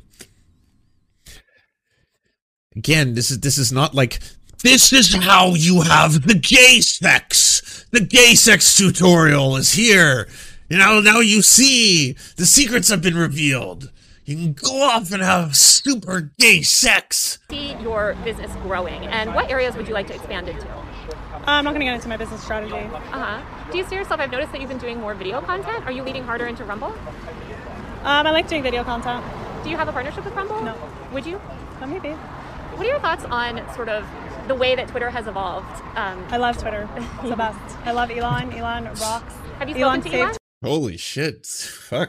Again, this is this is not like, this is how you have the gay sex. The gay sex tutorial is here. You know, now you see the secrets have been revealed. You can go off and have super gay sex. see your business growing, and what areas would you like to expand into? Uh, I'm not going to get into my business strategy. Uh-huh. Do you see yourself, I've noticed that you've been doing more video content. Are you leading harder into Rumble? Um, I like doing video content. Do you have a partnership with Rumble? No. Would you? Oh, maybe. What are your thoughts on sort of the way that Twitter has evolved? Um, I love Twitter. It's the best. I love Elon. Elon rocks. have you Elon spoken to saved Elon? Holy shit. Fuck.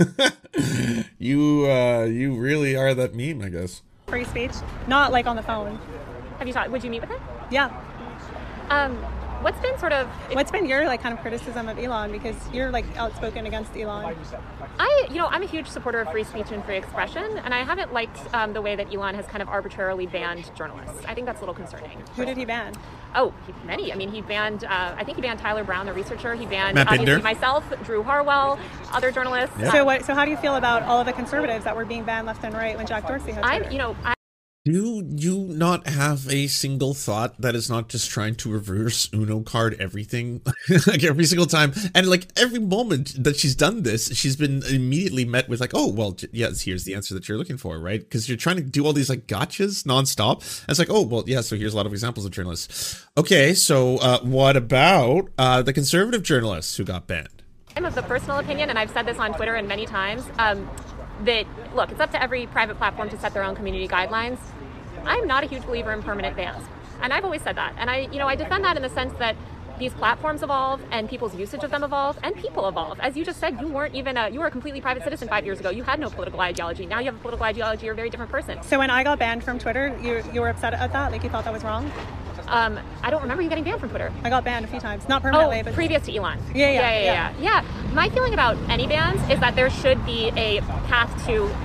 you, uh, you really are that meme, I guess. free speech. Not like on the phone. Have you talked? Would you meet with him? Yeah. Um, what's been sort of? What's been your like kind of criticism of Elon? Because you're like outspoken against Elon. I, you know, I'm a huge supporter of free speech and free expression, and I haven't liked um, the way that Elon has kind of arbitrarily banned journalists. I think that's a little concerning. Who did he ban? Oh, he, many. I mean, he banned. Uh, I think he banned Tyler Brown, the researcher. He banned Matt obviously Binder. myself, Drew Harwell, other journalists. Yeah. So what? So how do you feel about all of the conservatives that were being banned left and right when Jack Dorsey had I, Twitter? you know, I. Do you not have a single thought that is not just trying to reverse Uno card everything? Like every single time. And like every moment that she's done this, she's been immediately met with like, oh, well, j- yes, here's the answer that you're looking for, right? Because you're trying to do all these like gotchas nonstop. And it's like, oh, well, yeah, so here's a lot of examples of journalists. Okay, so uh, what about uh, the conservative journalists who got banned? I'm of the personal opinion, and I've said this on Twitter and many times, um, that, look, it's up to every private platform to set their own community guidelines. I'm not a huge believer in permanent bans. And I've always said that. And I, you know, I defend that in the sense that these platforms evolve and people's usage of them evolve and people evolve. As you just said, you weren't even a, you were a completely private citizen five years ago. You had no political ideology. Now you have a political ideology. You're a very different person. So when I got banned from Twitter, you you were upset at that? Like you thought that was wrong? Um, I don't remember you getting banned from Twitter. I got banned a few times. Not Oh, permanently, but previous to Elon. Yeah, yeah, yeah, yeah, yeah. Yeah. My feeling about any bans is that there should be a path to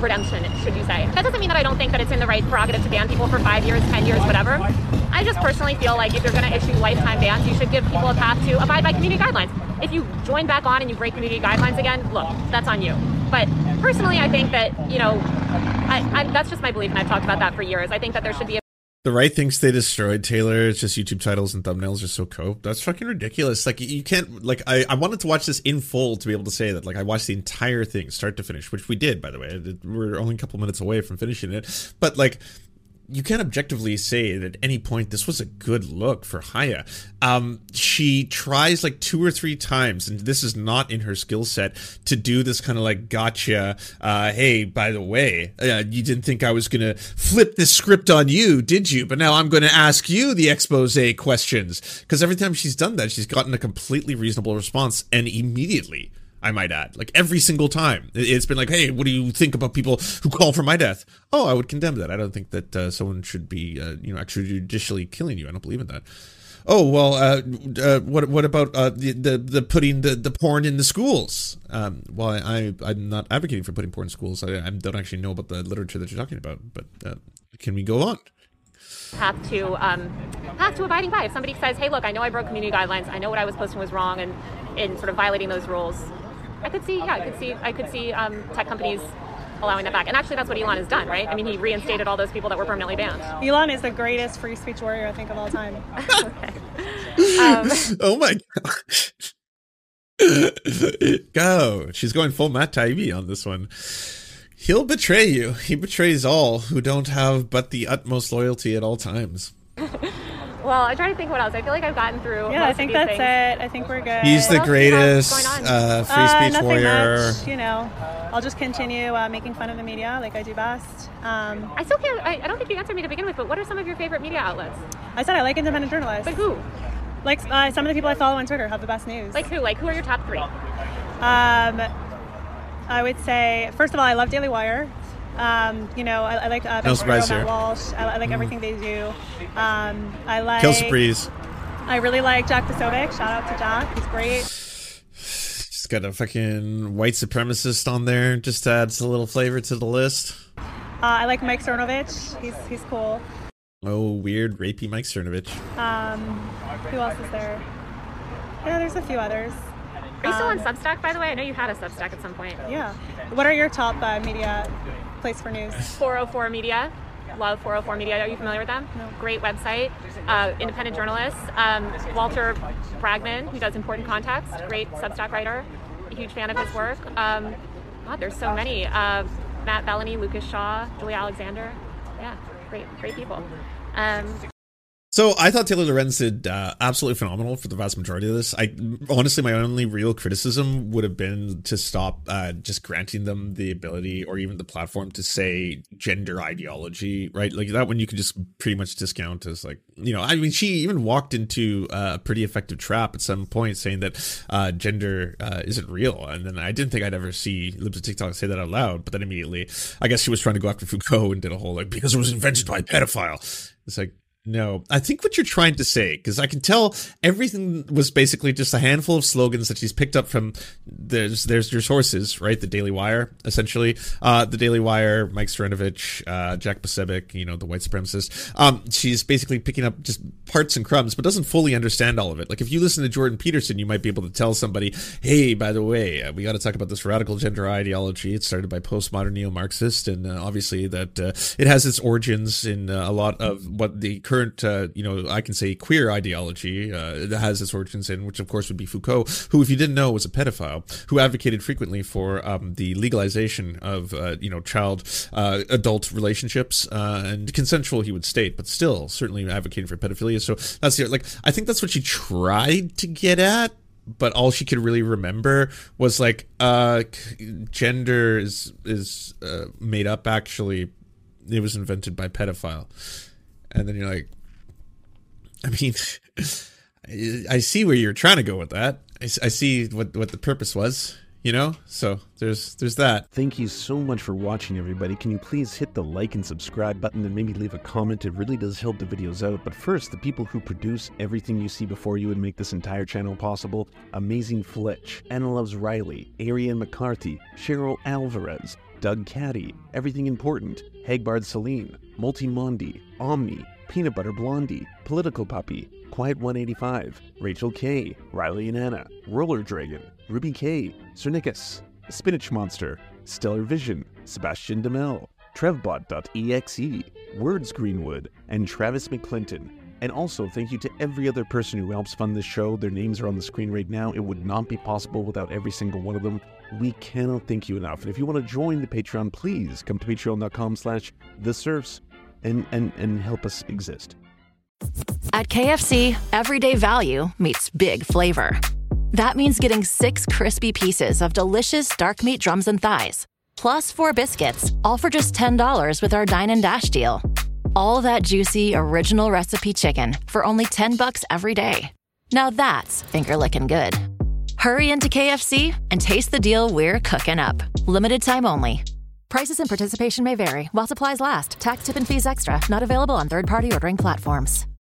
redemption, should you say. That doesn't mean that I don't think that it's in the right prerogative to ban people for five years, ten years, whatever. I just personally feel like if you're going to issue lifetime bans, you should give people a path to abide by community guidelines. If you join back on and you break community guidelines again, look, that's on you. But personally, I think that, you know, I, I, that's just my belief, and I've talked about that for years. I think that there should be a The right things they destroyed, Taylor. It's just YouTube titles and thumbnails are so cope. That's fucking ridiculous. Like, you can't, like, I, I wanted to watch this in full to be able to say that, like, I watched the entire thing, start to finish, which we did, by the way. We're only a couple minutes away from finishing it. But, like, you can't objectively say that at any point this was a good look for Haya. Um, she tries like two or three times, and this is not in her skill set, to do this kind of like gotcha. Uh, hey, by the way, uh, you didn't think I was going to flip this script on you, did you? But now I'm going to ask you the expose questions. Because every time she's done that, she's gotten a completely reasonable response, and immediately, I might add, like every single time it's been like, hey, what do you think about people who call for my death? Oh, I would condemn that. I don't think that uh, someone should be, uh, you know, extrajudicially killing you. I don't believe in that. Oh, well, uh, uh, what what about uh, the, the the putting the, the porn in the schools? Um, well, I, I'm not advocating for putting porn in schools. I, I don't actually know about the literature that you're talking about, but uh, can we go on? path to um, path to abiding by. If somebody says, hey, look, I know I broke community guidelines. I know what I was posting was wrong, and in sort of violating those rules. I could see, yeah, I could see, I could see um, tech companies allowing that back. And actually, that's what Elon has done, right? I mean, he reinstated all those people that were permanently banned. Elon is the greatest free speech warrior, I think, of all time. um, oh my god! Go! She's going full Matt Taibbi on this one. He'll betray you. He betrays all who don't have but the utmost loyalty at all times. Well, I'm trying to think what else. I feel like I've gotten through. Yeah, most I think of these that's things. it. I think we're good. He's the What else do you have greatest going on? uh, free Uh, speech nothing warrior. much, you know. I'll just continue uh, making fun of the media like I do best. Um, I still can't. I, I don't think you answered me to begin with. But what are some of your favorite media outlets? I said I like independent journalists. Like who? Like uh, some of the people I follow on Twitter have the best news. Like who? Like who are your top three? Um, I would say, first of all, I love Daily Wire. Um, you know, I, I like uh, No surprise Matt here. Walsh. I, I like Mm. everything they do. Um, I like. Kill Surprise. I really like Jack Posobiec. Shout out to Jack. He's great. Just got a fucking white supremacist on there. Just adds a little flavor to the list. Uh, I like Mike Cernovich. He's he's cool. Oh, weird, rapey Mike Cernovich. Um, who else is there? Yeah, there's a few others. Are you still on Um, Substack, by the way? I know you had a Substack at some point. Yeah. What are your top uh, media place for news? four oh four Media. Love four oh four Media. Are you familiar with them? No. Great website. Uh, independent journalists. Um, Walter Bragman, who does Important Context. Great Substack writer. A huge fan of his work. Um, God, there's so many. Uh, Matt Bellany, Lucas Shaw, Julia Alexander. Yeah, great, great people. Um, So I thought Taylor Lorenz did uh, absolutely phenomenal for the vast majority of this. I honestly, my only real criticism would have been to stop uh, just granting them the ability or even the platform to say gender ideology, right? Like that one you could just pretty much discount as like, you know, I mean, she even walked into a pretty effective trap at some point saying that uh, gender uh, isn't real. And then I didn't think I'd ever see Libs of TikTok say that out loud, but then immediately, I guess she was trying to go after Foucault and did a whole like, because it was invented by a pedophile. It's like, no, I think what you're trying to say, because I can tell everything was basically just a handful of slogans that she's picked up from there's there's your sources, right? The Daily Wire, essentially. Uh, the Daily Wire, Mike Cernovich, uh, Jack Posobiec, you know, the white supremacist. Um, she's basically picking up just parts and crumbs, but doesn't fully understand all of it. Like if you listen to Jordan Peterson, you might be able to tell somebody, hey, by the way, uh, we got to talk about this radical gender ideology. It started by postmodern neo-Marxist, and uh, obviously that uh, it has its origins in uh, a lot of what the current, uh, you know, I can say queer ideology uh, that has its origins in, which of course would be Foucault, who, if you didn't know, was a pedophile, who advocated frequently for um, the legalization of, uh, you know, child uh, adult relationships uh, and consensual, he would state, but still certainly advocating for pedophilia. So that's the, like, I think that's what she tried to get at, but all she could really remember was like, uh, gender is, is uh, made up. Actually, it was invented by pedophile. And then you're like, I mean, I see where you're trying to go with that. I, I see what, what the purpose was, you know? So there's there's that. Thank you so much for watching, everybody. Can you please hit the like and subscribe button and maybe leave a comment? It really does help the videos out. But first, the people who produce everything you see before you and make this entire channel possible: Amazing Fletch, Anna Loves Riley, Ariane McCarthy, Cheryl Alvarez, Doug Caddy, Everything Important, Hagbard Celine, Multimondi, Omni, Peanut Butter Blondie, Political Puppy, Quiet one eighty-five, Rachel K, Riley and Anna, Roller Dragon, Ruby K, Cernicus, Spinach Monster, Stellar Vision, Sebastian Demel, Trevbot.exe, Words Greenwood, and Travis McClinton. And also, thank you to every other person who helps fund this show. Their names are on the screen right now. It would not be possible without every single one of them. We cannot thank you enough. And if you want to join the Patreon, please come to patreon.com slash the serfs and, and, and help us exist. At K F C, everyday value meets big flavor. That means getting six crispy pieces of delicious dark meat drums and thighs, plus four biscuits, all for just ten dollars with our Dine and Dash deal. All that juicy, original recipe chicken for only ten bucks every day. Now that's finger-licking good. Hurry into K F C and taste the deal we're cooking up. Limited time only. Prices and participation may vary while supplies last. Tax, tip, and fees extra. Not available on third-party ordering platforms.